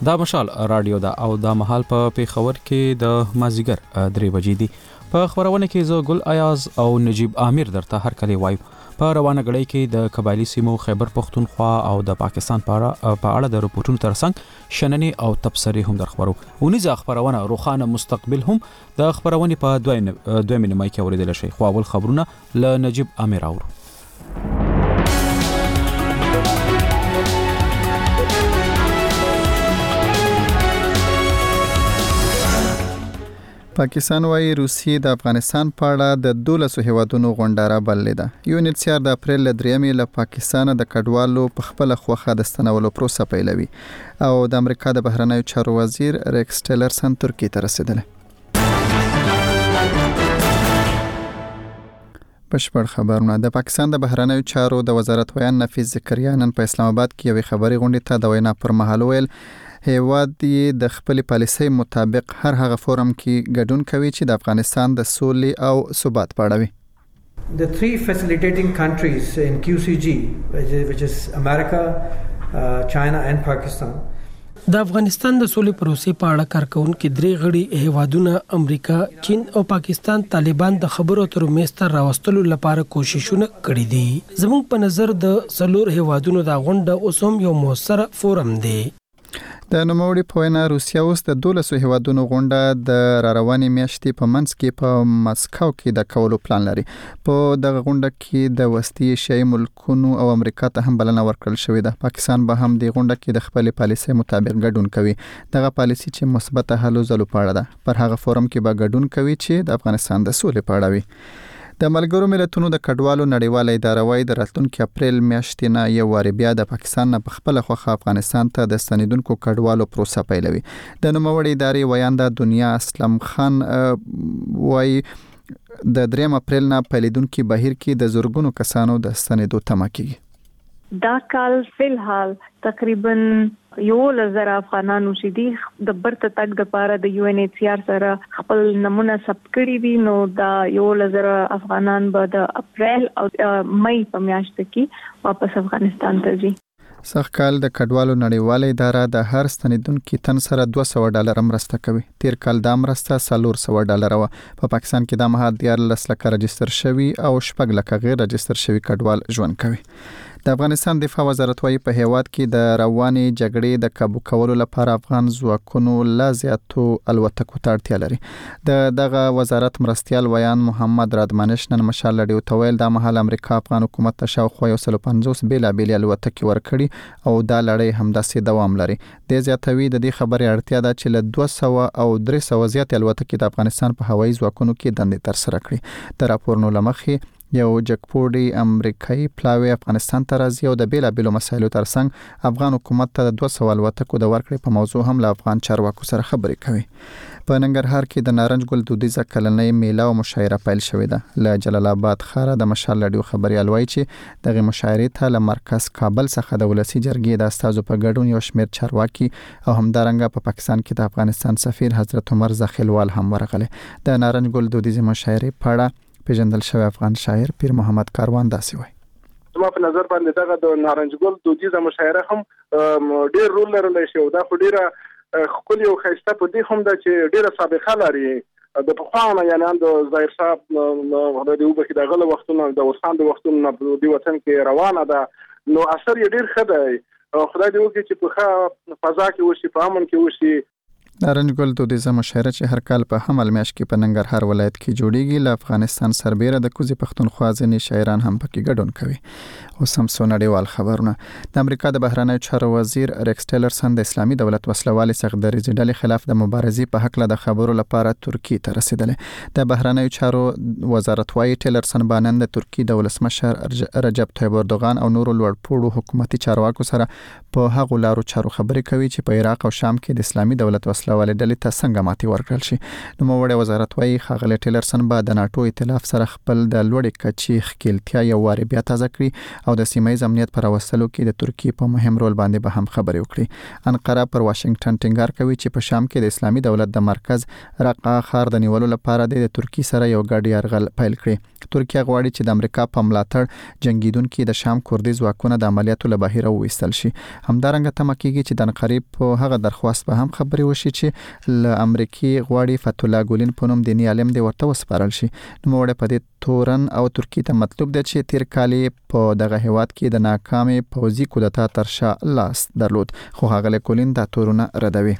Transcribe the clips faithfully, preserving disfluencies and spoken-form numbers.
دا مشال رادیو دا او دا محل په پیښور کې د مازیګر درې بجې دي. په خبرونه کې زه ګل ایاز او نجیب عامر درته هر کله وایو. په روانه غړی کې د قبایلی سیمو خیبر پختونخوا او د پاکستان په اړه د رپورټونو ترڅنګ شننې او تبصرې هم درخبرو. ونیزه خبرونه روخانه مستقبل هم د خبرونه په دوه دوه نیمه کې اوریدل شي. خو اول خبرونه ل نجیب عامر اورو. پاکستان وايي روسیې د افغانستان په اړه د دولسو هیوادونو غونډه را بللې ده. یو ایچ سی آر د اپریل له درېیمې له پاکستان د کډوالو په خپل خوخه د ستنولو پروسه پیلوي او د امریکا د بهرنیو چارو وزیر ریکس ټیلرسن ترکیې ته رسیدلی. بشپړ خبرونه. د پاکستان د بهرنیو چارو د وزارت ویان نفیس زکریا نن په اسلام آباد کې یوې خبري غونډې ته د وینا پر مهال ویل هیواد یې د خپل پالیسۍ مطابق هر هغه فورم کې ګډون کوي چې د افغانستان د سولې او ثبات په اړه وي. The three facilitating countries in Q C G which is, which is America, uh, China and Pakistan. د افغانستان د سولې پروسې په اړه کارکونکو درې غړي هیوادونه امریکا، چین او پاکستان طالبان د خبرو اترو میز ته راوستلو لپاره کوششونه کړي دي. زموږ په نظر د څلور هیوادونو د غونډه اوس هم یو موثر فورم دی. د نوموړي په وینا روسیا اوس د دولسو هیوادونو غونډه د راروانې میاشتې په منځ کې په مسکو کې د کولو پلان لري. په دغه غونډه کې د وسطي ایشیايي ملکونو او امریکا ته هم بلنه ورکړل شوې ده. پاکستان به هم د غونډه کې د خپل پالیسۍ مطابق ګډون کوي. دغه پالیسي چې مثبت هلو ځلو په اړه ده. پر هغه فورم کې به ګډون کوي چې د افغانستان د سولې په اړه وي. د ملګرو ملتونو د کډوالو نړیواله اداره وايي د راتلونکي اپریل میاشتې نه یو واری بیا د پاکستان نه په خپل خوخه افغانستان ته د ستنیدونکو کډوالو پروسه پیلوي. د نوموړي ادارې ویانده دنیا اسلم خان وايي د دریم اپریل نه پیلیدونکو بهیر کې د زورګونو کسانو د ستنیدو تمه کیږي. دا کال فلحال تقریبا یو لزر افغانانو چې دي د برته تک د پاره د یو ان ایچ سی آر سره خپل نمونه ثبت کړي دي. نو دا یو لزر افغانان به د اپریل او مې په میاشت کې واپس افغانستان ته ځي. سخت کال د کډوالو نړیواله اداره د هر ستنیدونکو تن سره دوه سوه ډالر مرسته کوي. تیر کال دا مرسته څلور سوه ډالر و. په پاکستان کې د مهال دیارلس لکه رجستر شوی او شپږ لکه غیر رجستر شوی کډوال ژوند کوي. د افغانستان دفاع وزارت وايي په هیواد کې د رواني جګړې د کابو کولو لپاره افغان ځواکونو لا زیاتو الوتکو ته اړتیا لري. د دغه وزارت مرستيال ویان محمد رادمانش نن مشال لډیو تویل د مهال امریکا افغان حکومت ته شاوخوا یو سل پنځوس بیل بیل الوتکې ورکړي او دا لړۍ همداسې دوام لري. د زیاتوي د دې خبرې اړتیا ده چې له دوه سوه او درې سوه زیات الوتکې د افغانستان په هوایي ځواکونو کې دندې تر سره کړي. د راپورونو لمخې یو جګپوړی امریکایي پلاوی افغانستان ته راځي او د بیلا بیلو مسایلو ترڅنګ افغان حکومت ته د دوه سوه الوتکو د ورکړې په موضوع هم له افغان چارواکو سره خبرې کوي. په ننګرهار کې د نارنج ګل دودیزه کلنۍ میله او مشاعره پیل شوې ده. له جلال آباد ښاره د مشال لډیو خبري الوي چې دغه مشاعرې ته له مرکز کابل څخه د ولسی جرګې د استازو په ګډون یو شمېر چارواکي او همدارنګه په پاکستان کې د افغانستان سفیر حضرت عمر زخیلوال هم ورغله. د نارنج ګل دودیزه مشاعرې په اړه پیژندل شوی افغان شاعر پیر محمد کاروان داسې وایي. زما په نظر باندې دغه د نارنج ګل دودیزه مشاعره هم ډېر رول لرلی شي او دا خو ډېره ښکلې او ښایسته په دې هم ده چې ډېره سابقه لري. د پخوا نه یعنې هم د ظاهر صاحب خدای دې وبخښي د هغه له وختونو د اوسان د وختونو نه په دې وطن کې روانه ده. نو اثر یې ډېر ښه دی. خدای دې وکړي چې په ښه فضا کې وشي، په امن کې وشي. نارنج ګل دودیزه مشاعره چې هر کال په حمل میاشت کې په ننګرهار ولایت کې جوړیږي، له افغانستان سربېره د کوزي پښتونخوا ځینې شاعران هم پکې ګډون کوي. اوس هم څو نړیوال خبرونه. د امریکا د بهرنیو چارو وزیر ریکس ټیلرسن د اسلامي دولت وسلوالې څخه د ډلې خلاف د مبارزې په حق له د خبرو لپاره ترکیې ته رسیدلی. د بهرنیو چارو وزارت وايي ټیلرسن بانن د ترکیې د ولسمشر رجب طیب اردوغان او نورو لوړپوړو حکومتي چارواکو سره په هغو لارو چارو خبرې کوي چې په عراق او شام کې د اسلامي دولت وسلوالې وسله والې ډلې ته څنګه ماتې ورکړل شي. نوموړی وزارت وايي ښاغلی ټیلرسن به د ناتو ائتلاف سره خپل د لوړې کچې ښکیلتیا یو وارې بیا تازه کړي او د سیمه ییز امنیت پر راوستلو کې د ترکیې په مهم رول باندې به هم خبرې وکړي. انقره پر واشنگټن ټینګار کوي چې په شام کې د اسلامي دولت د مرکز رقه ښار د نیولو لپاره د ترکیې سره یو ګډ یرغل پیل کړي. ترکیه غواړي چې د امریکا په ملاتړ جنگیدونکو د شام کوردي ځواکونه د عملیاتو له بهیر وویستل شي. همدارنګه تمه کیږي چې د انقره په هغه درخواست به هم خبرې وشي چې له امریکای غواړي فتح الله ګولین په نوم دیني عالم دی ورته وسپارل شي. نوموړی په دې تورن او ترکیه ته مطلوب دی چې تیر کال په دغه هیواد کې د ناکامې پوځي کودتا تر شا لاس درلود، خو هغه کولین دا تورونه ردوي.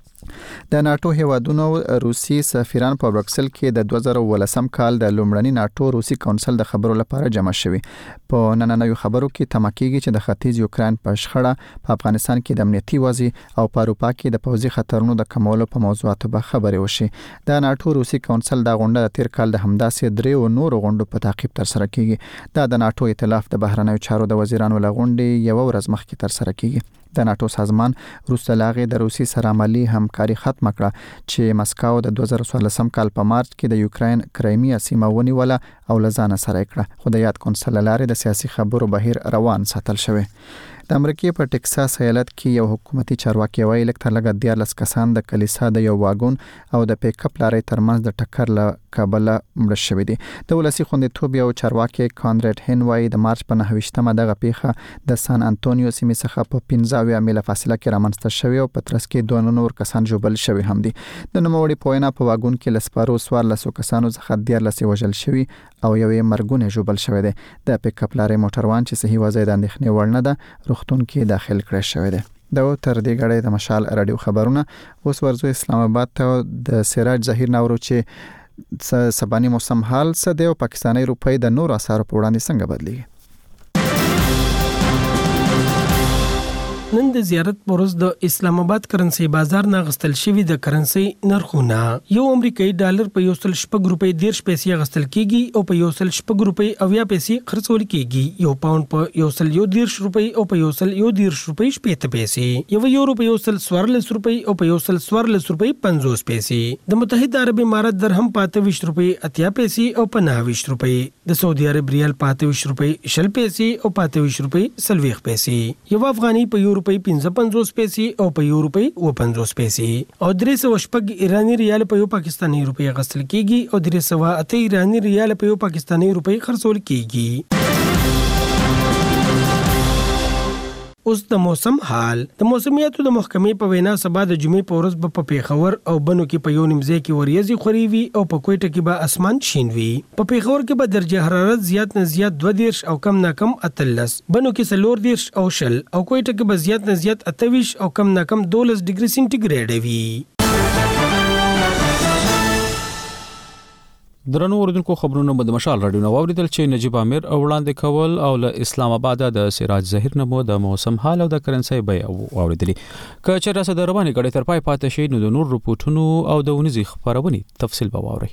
د ناتو هیوادونو روسي سفیران په برکسل کې د دوه زره ولسم کال د لومړني ناتو روسي کونسل د خبرو لپاره جمع شوي. په نننیو خبرو کې تمه کیږي چې د ختیځ یوکرين په شخړه په افغانستان کې د امنیتي وضع او په اروپا کې د پوځي خطرونو د کمولو په موضوعاتو به خبرې وشي. د ناتو روسي کونسل د غونډه د تیر کال د همداسې درې او نورو غونډو په تعقیب تر سره کیږي. دا د ناتو ائتلاف د بهرنیو چارو د وزیرانو لغونډې یو ورځ مخکې تر سره کیږي. د ناتو سازمان روسي لاغې د روسي سره عملی همکاري ختم کړه چې مسکو د دوه زره څوارلسم کال په مارچ کې د یوکرين کرایمیا سیمه ونیوله او لزانه سره کړه، خو د یاد کونسل لارې د سیاسي خبرو بهیر روان ساتل شوی. د امریکای په ټکساس ایالت کې یو حکومتي چارواکي وایي لکه تر لږه دیارلس کسان د کلیسا د یو واګون او د پیک اپ لارې ترمنځ د ټکر له کابل مړ شوی دي. د ولسی خوندیتوب یو چارواکي کانریډ هین وایي د مارچ په نهه دغه پیښه د سان انټونیو سیمې څخه په پنځه میله فاصله کې رامنځته شوی او په ترڅ کې دوه نور کسان ژوبل شوی هم دي. د نوموړي په وینا په واګون کې لسپارو څوارلس کسانو څخه دیارلس وژل شوی او یوې مرګونه ژوبل شوی دی. د پیک اپ لارې موټروان چې صحیح وضع د اندېښنې وړ نه ده روغتون کې داخل کړی شوی دی. دا تر دې غړې د مشال رادیو خبرونه. اوس ورځو اسلام آباد ته د سراج ظهیر نورو چې سباني موسم حال څه دی او پاکستاني روپۍ د نور اسعارو په وړاندې څنګه بدلیږي. نن د زیارت پروز د اسلام آباد کرنسي بازار نه غستل شوی د کرنسي نرخونه یو امریکایي ډالر په یو سل شپږ روپۍ دیرش پیسې غستل کیږي او په یو سل شپږ روپۍ اویا پیسې خرڅول کیږي. یو پاوند په یو سل یو دیرش روپۍ او په یو سل یو دیرش روپۍ شپږ پیسې، یو یورو په یو سل څوارلس روپۍ او په یو سل څوارلس روپۍ پنځوس پیسې، د متحده عرب امارات درهم په اته ویشت روپۍ اتیا پیسې او په نهه ویشت روپۍ، د سعودي عرب ریال په اته ویشت روپۍ شل پیسې او په اته ویشت روپۍ څلوېښت پیسې، یو افغاني په یو روپۍ پنځه پنځوس پیسې او په یو روپۍ اوه پنځوس پیسې او درې سوه شپږ ایراني ریال په یو پاکستاني روپۍ غستل کیږي او درې سوه اته ایراني ریال په یو پاکستاني روپۍ خرڅول کیږي. اوس د موسم حال. د موسمیاتو د محکمې په وینا سبا د جمعې په ورځ به په پیښور او بنو کې په یو نیمځای کې وریځي خوري وي او په کوټه کې به اسمان شین وي. په پیښور کې به درجه حرارت زیات نه زیات دوه دیرش او کم نه کم اتلس، بنو کې څلور دیرش او شل او کوټه کې به زیات نه زیات اته ویشت او کم نه کم دولس ډیګري سنټیګریډ وي. درنو اوریدونکو خبرونه مو د مشال رادیو نو اوریدل چې نجیب امیر وړاندې کول او له اسلام آباد د سراج ظهیر نمو د موسم حال او د کرنسي بیا اوریدلی. که چیرې سره د رواني غړي تر پای پاتې شي نو د نور رپورټونو او د ونیزي خبرونه تفصیل به واوري.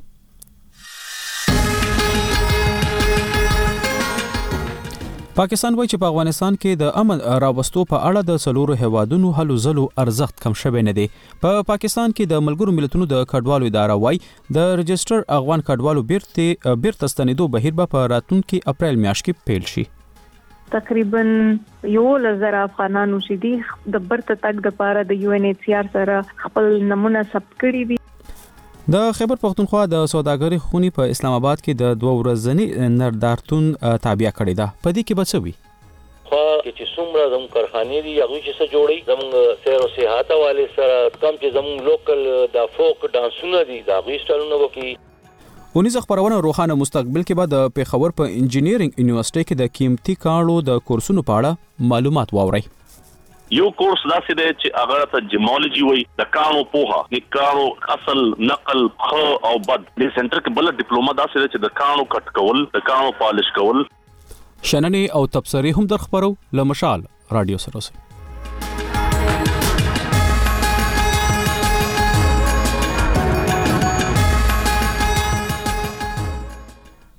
پاکستان وایي چې په افغانستان کې د امن راوستو په اړه د څلورو هیوادونو هلو ځلو ارزښت کم شوی نه دی. په پا پاکستان کې د ملګرو ملتونو د کډوالو اداره وایي د رجستر افغان کډوالو بیرته بیرته ستنېدو بهیر به په راتلونکي اپریل میاشت کې پیل شي. تقریبا یو لزر افغانانو چې دي د برته تک د پاره د یو ان ایچ سی آر سره خپل نمونه ثبت کړي دي. د خیبر پختونخوا د سوداګری خونی په اسلام آباد کې د دوه ورځنی نردارتون تابع کړی ده. په دې کې به څه وي؟ خو چې څومره زموږ کارخانې دي هغه چې څه جوړي زموږ سیر او صحت والے سره کم چې زموږ لوکل د فوک ډانسونه دي دا غوښ سټالونه وکي. ونیز خبرونه روخانه مستقبل کې به د پیښور په انجینیرینګ یونیورسيټي کې د قیمتي کانړو د کورسونو په اړه معلومات واوري. یو کورس داسې دی چې هغه ته جیمولوژي وایي، د کانو پوهه، د کانو اصل نقل خو او بد. د سنټر کې بل ډیپلوما داسې دی چې د کانو کټ کول، د کانو پالش کول. شننې او تبصرې هم در خبرو له مشال رادیو سره اوسئ.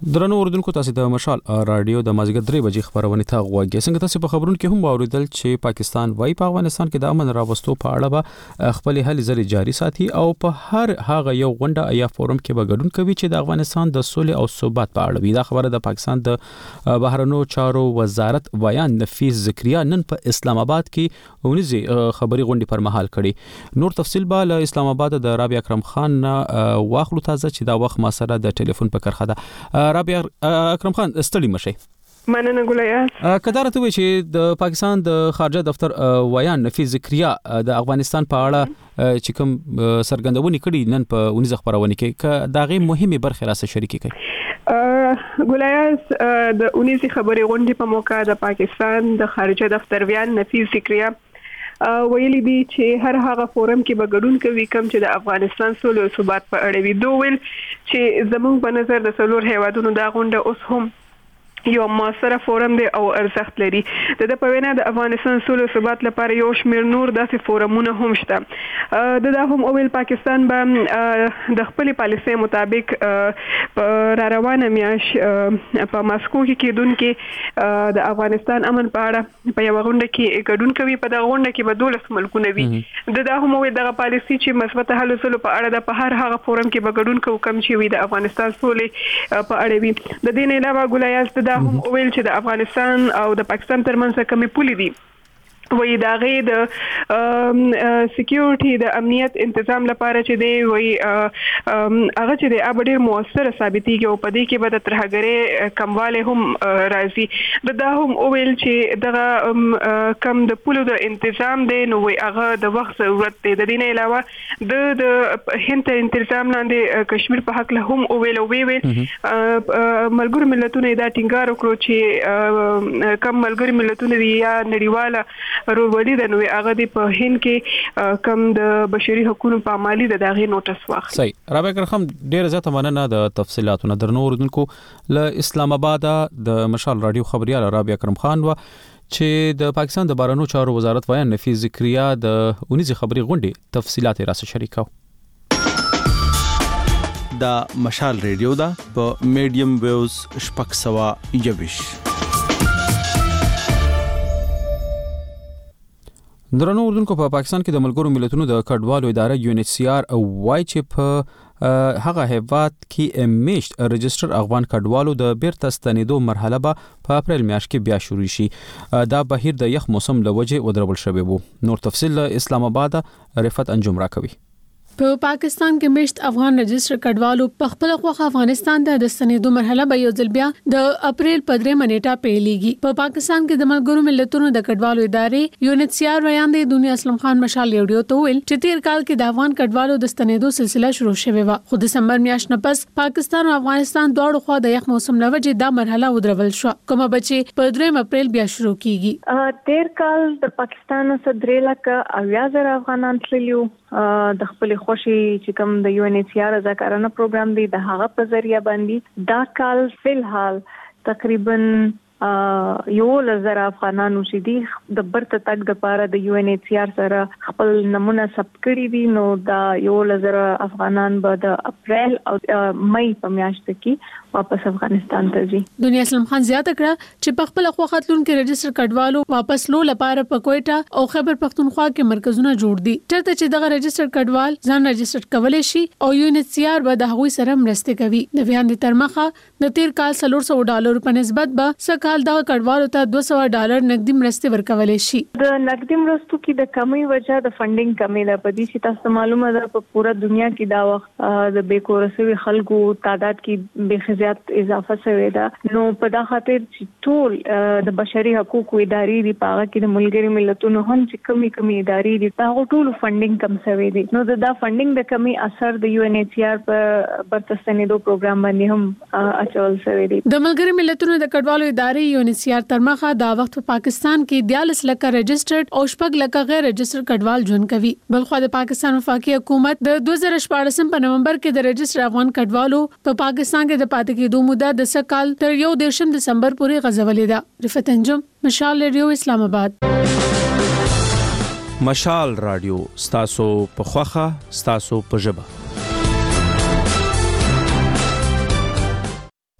درنو اوردونکو تاسو د مشال رادیو د مازیګر درې بجې خبرونه ته غوږی څنګه تاسو په خبرونو کې هم واوریدل چې پاکستان وايي په افغانستان کې د امن راوستو په اړه به خپل هلې ځلې جاري ساتي او په هر هغه یو غونډه یا فورم کې به ګډون کوي چې د افغانستان د سولې او ثبات په اړه وي. دا خبره د پاکستان د بهرنیو چارو وزارت ویان نفیس ذکریا نن په اسلام آباد کې ونیزي خبري غونډه پر مهال کړي. نور تفصیل به له اسلام آباد د رابعه اکرم خان واخلو تازه چې دا وخت ما سره د ټلیفون په کرخه ده. رابعه اکرم خان ستړي مشي. مننه ګلیا. کدارته وی چې د پاکستان د خارجه دفتر ویان نفیس ذکریا د افغانستان په اړه چې کوم سرګندونی کړي نن په ونیزه خبرونه کې ک داغه مهمه برخه راسه شریکي کوي. ګلیا د ونیزه خبري غونډې په موقع د پاکستان د خارجه دفتر ویان نفیس ذکریا ویلي دي چې هر هغه فورم کې به ګډون کوي کوم چې د افغانستان سولې او ثبات په اړه وي. دوی ویل چې زموږ په نظر د څلور هیوادونو دا غونډه اوس هم یو موثره فورم دی او ارزښت لري. د په وینا د افغانستان سولې او ثبات لپاره یو شمېر نور داسې فورمونه هم شته. د دا هم اویل پاکستان به د خپل پالیسۍ مطابق را روانه میاش په ماسکو کې کېدونکې د افغانستان امن په اړه په یو غونډه کې ګډون کوي. په دا غونډه کې به دولس ملکونه وي. د دا هم اویل دغه پالیسي چې مثبت حل وسلو په اړه د په هر هغه فورم کې به ګډون کوو کوم چې وي د افغانستان سولې په اړه وي. د دې نه علاوه ګلایاست دا هم ویل چې د افغانستان او د پاکستان ترمنځ کومې پولې دي وای دا غي د سکیورټي د امنیت تنظیم لپاره چې دی وای هغه چې دی اب ډیر موثر ثابتيږي او په دې کې به د ترهګرۍ کمواله هم راځي. د دا هم ویل چې دغه کم د پولو د تنظیم دی نو وای هغه د وخت ضرورت دی. د دې نه علاوه د د هند تنظیم لاندې کشمیر په حق له هم ویل او ویل ملګرو ملتونو دا ټینګار وکړو چې کم ملګرو ملتونو یا نړیواله روړي د نوې هغه د په هند کې کم د بشري حقوقو په عملي د داغي نوټس واخلي. صحیح. رابعه کرخم ډیر زیاته مننه د تفصيلاتونو درنو اوردونکو. له اسلام آباد د مشال رادیو خبريال رابعه کرم خان و چې د پاکستان د بهرنیو چارو وزارت ویان نفیس ذکریا د ونیزه خبري غونډې تفصيلات راسه شریکاو. دا مشال رادیو دا په میډیم ویوز شپږ سوه یوویش. درنو اردوونکو په پاکستان کې د ملګرو ملتونو د کډوالو اداره یو ان ایچ سی آر وايي چې په هغه هیواد کې میشت رجستر افغان کډوالو د بیرته ستنېدو مرحله به په اپریل میاشت کې بیا شروع شي. دا بهیر د یخ موسم له وجې ودرول شوی وو. نور تفصیل اسلام آباد رفعت انجم را کوي. په پاکستان کې مشت افغان رجستر کډوالو په خپل خوخه افغانستان ته د ستنېدو مرحله به یو ځل بیا د اپریل په درې منېټه پیلېږي. په پاکستان کې د ملګرو ملتونو د کډوالو ادارې یو ان ایچ سی آر وړاندې دنیا اسلام خان مشال یوډیو ته ویل چې تیر کال کې د افغان کډوالو د ستنېدو سلسله شروع شوه و. خو دسمبر میاشت نه پس پاکستان او افغانستان دواړو خوا د یخ موسم له وجې دا مرحله ودرول شو. کومه بچي په درې اپریل بیا شروع کیږي. تیر کال د پاکستان څخه درې لکه اویا زره افغانان تللیو د خپل خوشي چې کوم د یو ان ایچ سی آر ځکارانه پروګرام دی د هغه په ذریعہ باندې دا کال فلحال تقریبا یو لزر افغانانو چې دی د برته تک د پاره د یو ان ایچ سی آر سره خپل نمونه ثبت کړی دي. نو دا یو لزر افغانان به د اپریل او مئی په میاشت کې واپس افغانستان ته ځي. دنیا اسلام خان زیاته کړه چې په خپل خوختلون کې رجستر کډوالو واپس لو لپاره په کوټه او خیبر پختونخوا کې مرکزونه جوړ دي. چرته چې دغه رجستر کډوال ځان رجستر کولای شي او یو ان ایچ سی آر به د هغوی سره مرسته کوي. د بیان د ترمخه د تیر کال څلور سوه ډالر په نسبت به سکهال دغه کډوالو ته دوه سوه ډالر نقدي مرسته ورکولای شي. د نقدي مرستو کې د کمی وجه د فندینګ کمی ده. په دې چې تاسو معلومه ده په پوره دنیا کې دا وخت د بیکورسوي خلکو تعداد کې به زیات اضافه شوی ده. نو په دا خاطر چې ټول د بشري حقوقو ادارې دی پاغه کې د ملګری ملتونو هم چې کمی کمی ادارې دي هغه ټول فندینګ کم شوی دی. نو دا فندینګ د کمی اثر د یو ان ایچ سی آر په برتستنیدو پروګرام باندې هم اچول شوی دی. د ملګری ملتونو د کډوالو ادارې یو ان ایچ سی آر ترمخه دا وخت په پاکستان کې دیالس لکه رجسترډ او شپږ لکه غیر رجستر کډوال ژوند کوي. بلخو د پاکستان وفاقي حکومت د دوه زره شپږ په نومبر کې د رجستر افغان کډوالو په پاکستان کې د پاتې کېدو موده د سکهال تر یو دیرشم دسمبر پورې غځولې ده. رفعت انجم مشال رادیو اسلام آباد. مشال رادیو ستاسو په خوخه ستاسو په ژبه.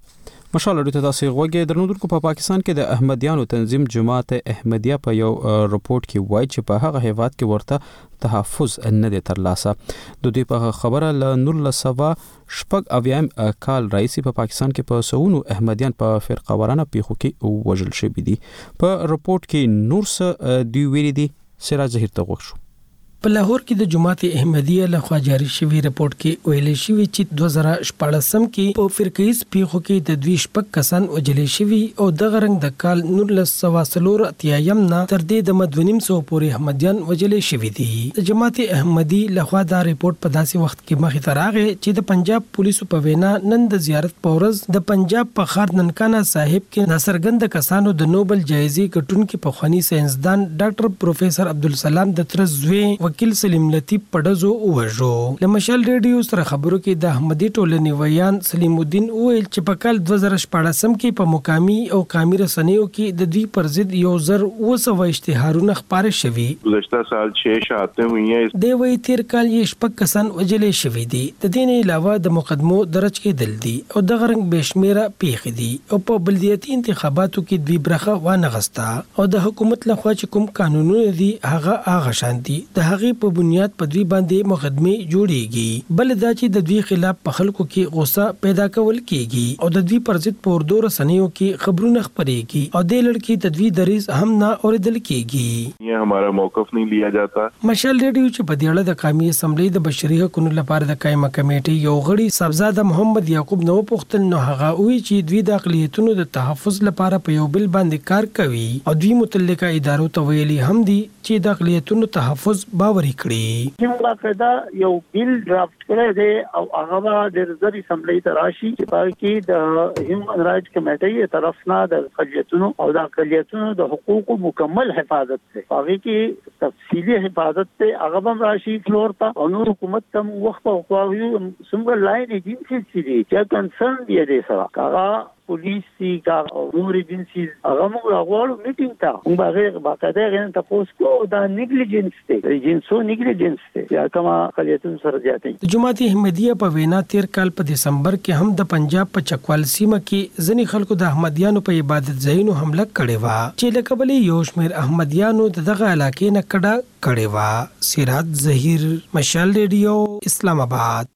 مشال اړیته تاسو غوږی درنودونکو په پاکستان کې د احمدیانو تنظیم جماعت احمدیه په یو رپورت کې وایي چې په هغه هیواد کې ورته تحفظ نه دی ترلاسه. د دې په خبره ل نولس سوه شپږ اویایم کال رئیسي په پاکستان کې په سونو احمدیان په فرقه وارانه پیښو کې وژل شوي دي. په رپورت کې نور څه دی ویلي دي. سراج ظهیر ته غوښ شو. په لاهور کې د جماعت احمدیه لخوا جاری شوی رپورت کې ویل شوی چې دوه زره شپږم کې په فرقیز پیښو کې د دوی شپږ کسان وجل شوی او د غرنګ د کال نولس سوه څلور اتیایم نه تر دې د مدونیم سو پورې احمدیان وجل شوی دي. د جماعت احمدی لخوا دا رپورت په داسې وخت کې مخې ته راغی چې د پنجاب پولیسو په وینا نن د زیارت په ورځ د پنجاب په ښار ننکانا صاحب کې ناصرګند کسانو د نوبل جایزې ګټونکي پخوانی ساينسدان ډاکټر پروفیسور عبدالسلام د ترزوی وکیل سلیم لطیف پډزو وژو. د مشال ریډیو سره خبرو کې د احمدي ټولنې ویان سلیم الدین ویل چې په کال دوه زره شپږم کې په مقامی او قامي رسنیو کې د دوی پر ضد یو زر اوه سوه اشتهارونه خپاره شوي. گزشتہ سال چھ شهادتیں ہوئی ہیں. د وی تیر کال یې شپږ کسان وجلې شوي دي. د دې نه علاوه د مقدمو درج کېدل دي او د غرنګ بشمیره پیښې دي او په بلدیاتي انتخاباتو کې دوی برخه وانه غستا او د حکومت لخوا چې کوم قانونونه دي هغه هغه شان دي. د هغې په بنیاد په دوی باندې مقدمه جوړیږي. بل دا چې د دوی خلاف په خلکو کې غوسه پیدا کول کیږي او د دوی پر ضد په اردو رسنیو کې خبرونه خپرېږي او د لړکی د دوی دریز هم نه اوریدل کیږي. یہ ہمارا موقف نہیں لیا جاتا. مشال ریډیو چې په دې اړه د قومي اسمبلی د بشري حقوقو لپاره د قائمه کمیټې یو غړي صاحبزاده محمد یعقوب نو پوښتنه نو هغه وی چې دوی د اقلیتونو د تحفظ لپاره په یو بل باندې کار کوي او دوی متعلقه ادارو ته ویلي هم دي چې د اقلیتونو تحفظ باوري کړي. موږ دا یو بیل ډرافټ کړی دی او هغه د رضای اسمبلی ته راشي چې په کې د هیومن رائټ کمیټې طرف نه د اقلیتونو او د اقلیتونو د حقوقو مکمل حفاظت دی. هغه کې تفصیلی حفاظت ته هغه هم راشي فلور ته او نور حکومت ته وخت او خواوي څنګه لاین ایجنسی چې کنسرن دی د سره هغه پولیسي کا او نور ایجنسی هغه موږ راغلو میټینګ ته موږ هغه باقاعده غن تاسو کو دا نیګلیجنس دی ایجنسو نیګلیجنس دی یا کما خلیتون سره زیاتې. جماعت احمدیه په وینا تیر کال په دسمبر کې هم د پنجاب په چکوال سیمه کې ځنی خلکو د احمدیانو په عبادت ځایونو حمله کړې و چې لکه بلې یو شمېر احمدیانو دغه علاقې نه کډه کړې و. سراج ظهیر مشال ریډیو اسلام آباد.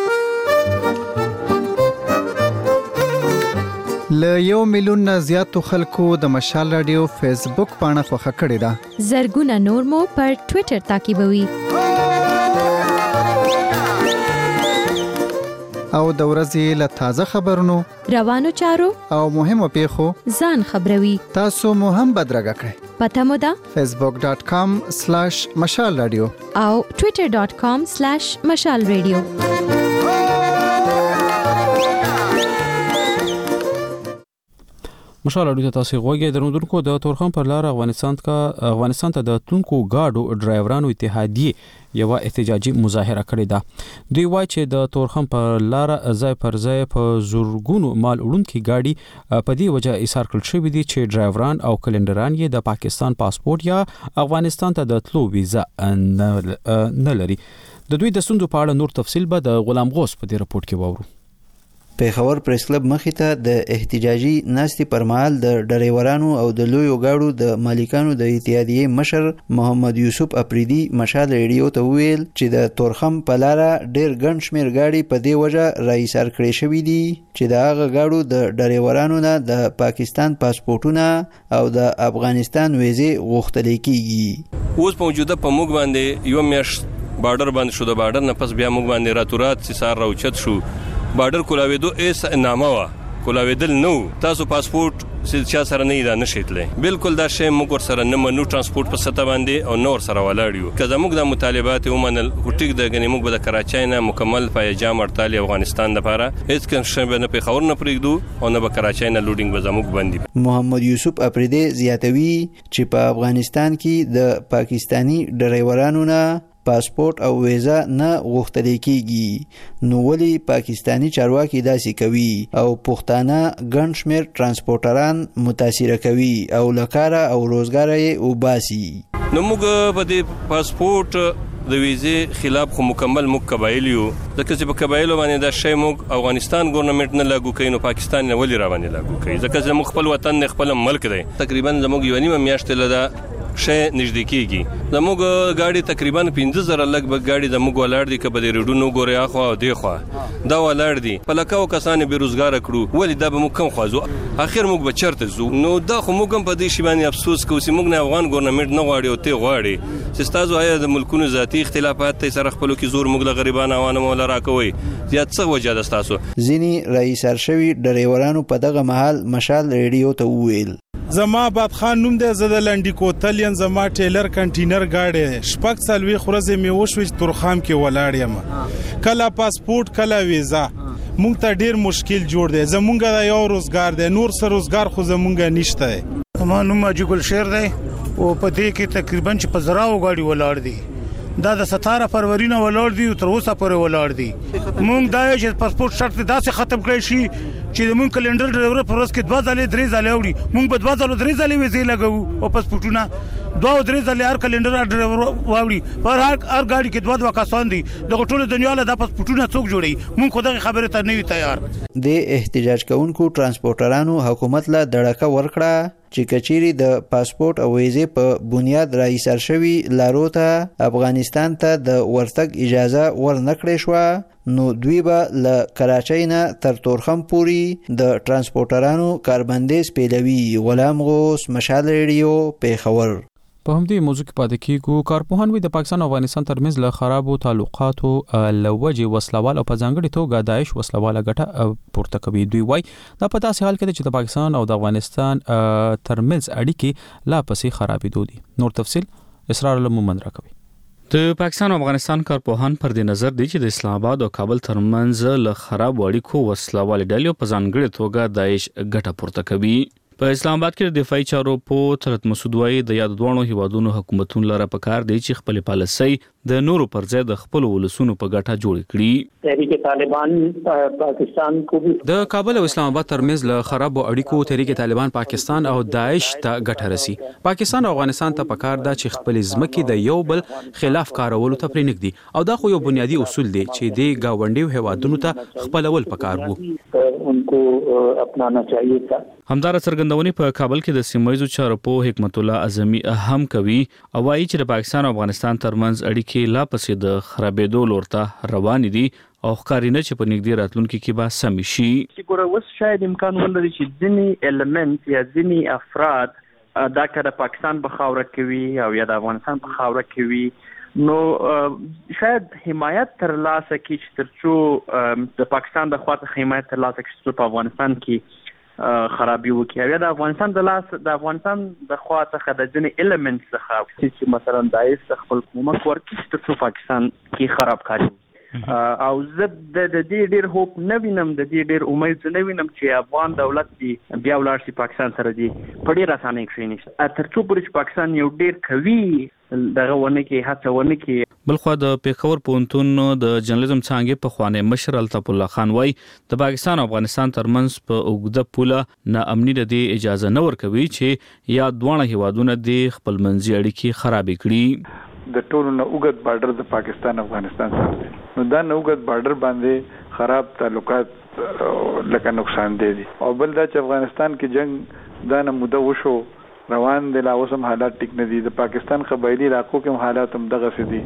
ل یو میلیون نه زیاتو خلکو د مشال رادیو فیسبوک پاڼه خوښه کړې ده. زرګونه نور مو پر ټوئیټر تعقیبوي او د ورځې له تازه خبرونو روانو چارو او مهمو پیښو ځان خبروي. تاسو مو هم بدرګه کړئ. پته مو ده فیسبوک ډاٹ کام سلیش مشال رادیو او ټوئیټر ډاٹ کام سلیش مشال رادیو. مشال اړیته تاسو غوږی درنودونکو د تورخم پر لار افغانستان کا افغانستان ته د تونکو گاډو ډرایورانو اتحادیه یو احتجاجي مظاهره کړې ده. دوی وایي چې د تورخم پر لار ځای پر ځای په زورګونو مال وړونکي گاډي په دې وجه ایثار کړل شوی دي چې ډرایوران او کلندران یې د پاکستان پاسپورت یا افغانستان ته د تلو ویزا نه لري. د دوی د ستونزو په اړه نور تفصیل به د غلام غوث په دې رپورت کې وورو. پیښور پریس کلب مخې ته د احتجاجي ناستې پر مهال د ډرایورانو او د لویو گاډو د مالکانو د اتحادیې مشر محمد یوسف اپریدي مشال ریډیو ته ویل چې د تورخم په لاره ډېر ګڼ شمېر گاډي په دې وجه راایثار کړې شوي دي چې د هغه گاډو د ډرایورانو نه د پاکستان پاسپورتونه او د افغانستان ویزې غوښتل کیږي. اوس په موجوده په موږ باندې یو میاشت بارډر باندې شو. د بارډر نه پس بیا موږ باندې راتورات سار راوچت شو. بارډر کولاویدو ایس نامه وا کولاویدل نو تاسو پاسپورت چې چا سره نه دا نشیتلې بالکل دا شی موږ سره نه منو ترانسپورت په ستا باندې او نور سره ولاړیو. کله موږ د مطالبات ومنل هټیک د غنی موږ د کراچۍ نه مکمل پیجام ارتالي افغانستان لپاره هیڅ کوم شی نه په خبر نه پرېږدو او نه به کراچۍ نه لوډینګ به زموږ باندې. محمد یوسف اپریدي زیاتوي چې په افغانستان کې د پاکستانی ډرایورانو نه پاسپورت او ویزا نه غوښتل کیږي نو ولی پاکستانی چارواکي داسې کوي او پښتانه ګڼ شمېر ترانسپورټران متاثر کوي او لکاره او روزګار یې وباسي. نو موږ په دې پاسپورت د ویزې خلاف خو مکمل موږ قبایل یو ځکه چې په قبایلو باندې دا شی موږ افغانستان ګورنمنت نه لاګو کوي نو پاکستان نه ولې را باندې لاګو کوي ځکه چې موږ خپل وطن نه خپل ملک دی تقریبا زموږ یو نیمه میاشت له شي نږدې کیږي زموږ ګاډي تقریبا پنځه زره لګ بګ ګاډي زموږ ولاړ دي کبه د ریډونو ګوري اخو او دی خو دا ولاړ دي په لکاو کسان به روزګار کړو ولې دا به موږ کم خوازو اخر موږ به چرته زو نو دا خو موږ هم په دې شی باندې افسوس کوو چې موږ نه افغان ګورنمنت نه غواړي او ته غواړي چې تاسو آیا د ملکونو ذاتی اختلافات ته سره خپل کې زور موږ له غریبانو عوامو ولا راکوي زیات څه وجه ده تاسو ځینی رئیس ارشوی ډریورانو په دغه محل مشال ریډیو ته وویل زما باد خان نوم دی زه د لنډی کوتل زما ټیلر کنټینر گاډي شپږ سالوي خورزه می وشوي تورخام کې ولاړ یم کله پاسپورت کله ویزا مونږ ته ډیر مشکل جوړ دی زمونږ د یو روزګار دی نور سره روزګار خو زمونږ نشته زما نوم اجګل شیر دی او په دې کې تقریبا چې په زراو گاډي ولاړ دي دا د ستاره فروری نه ولاړ دي او تر اوسه پورې ولاړ دي مونږ دا چې پاسپورت شرط داسې ختم کړی شي چې مونږ کلندر ډرایور پر ورځ کې دوه ځلې درې ځلې وړي مونږ په دوه ځلې درې ځلې وځي لګو او پاسپورتونه دوه درې ځلې هر کلندر ډرایور واوړي پر هر هر گاډي کې دوه دوه کسان دي د ټولو دنیا له د پاسپورتونه څوک جوړي مونږ خو دغه خبره ته نه یو تیار د احتجاج کوونکو ترانسپورټرانو حکومت له دړکه ورکړه چې کچيري د پاسپورت او ویزې په بنیاد رئیس ارشوی لارو ته افغانستان ته د ورتګ اجازه ورنکړې شو نو دوی به له کراچۍ نه تر تورخم پوري د ترانسپورټرانو کاربندیز پیلوي غلام غوث مشال ریډیو پیښور په همدې موضوع کې پاتې کیږو کارپوهان وي د پاکستان او افغانستان ترمنځ له خرابو تعلقاتو لوجه وسلوال او په ځانګړي توګه داعش وسلواله ګټه پورته کوي دوی وایي دا په داسې حال کې چې د پاکستان او د افغانستان ترمنځ اړیکې لا پسې خرابېدو دي نور تفصيل اسرار المومن راکوي د پاکستان او افغانستان کارپوهان پر دې نظر دي چې د اسلام آباد او کابل ترمنځ له خراب اړیکو وسلوال ډلې په ځانګړي توګه داعش ګټه پورته کوي په اسلام آباد کې د دفاعي چارو په ترت مسعود وایي د یاد دوه هیوادونو حکومتونو لپاره پکار دی چې خپل پالیسي د نورو پر ځای د خپل ولسونو په ګټه جوړ کړي تحریک طالبان پاکستان کو د کابل او اسلام آباد ترمنځ له خراب اړیکو تحریک طالبان پاکستان او داعش ته ګټه رسی پاکستان او افغانستان ته پکار دا چې خپل ځمکې د یو بل خلاف کارولو ته پرېنګدي او دا خو یو بنیادی اصول دی چې د گاونډیو هیوادونو ته خپل ول پکار وو انکو اپنانا چاہیے تھا همدار څرګندونې په کابل کې د سیمایي چارو په حکمت الله اعظمي اهم کوي او وايي چې د پاکستان او افغانستان ترمنځ اړیکې لا پسې د خرابېدو لورته روان دي او ښکارینه چې په نږدې راتلونکي کې به سم شي چې ګوره اوس شاید امکان ولري چې ځینې ایلیمنت یا ځینې افراد دا کړه پاکستان په خاوره کوي او یا د افغانستان په خاوره کوي نو شاید حمایت تر لاسه کې چې ترڅو د پاکستان د خواته حمایت تر لاسه کې چې په افغانستان کې خرابي وکړي یا د افغانستان د لاس د افغانستان د خوا څخه د ځینې ایلیمنټ څخه چې مثلا داعش خپل کومک ورکړي چې پاکستان کې خراب کاری او زه د دې ډېر هوپ نه وینم د دې ډېر امید نه وینم چې افغان دولت دی بیا ولاړ شي پاکستان سره دی په ډېر اسانه کې نشي ترڅو پورې پاکستان یو ډېر قوي دغه ونه کې هڅه ونه کې بلخو د پیښور پونتون د جرنالیزم څانګې په خوانه مشر الطاف الله خان وای د پاکستان او افغانستان ترمنځ په اوږده پوله نه امني د اجازه نه ورکوي چې یا دوه هیوادونه د خپل منځي اړیکې خراب کړي د ټولو نه اوږد بارډر د پاکستان افغانستان سره دی نو دا نه اوږد بارډر باندې خراب تعلقات لکه نقصان دي او بل دا چې افغانستان کې جنگ دا نه موده وشو روان دي لا اوسم حالات ټیک نه دي د پاکستان قبایلی علاقو کې حالات هم دغه سي دي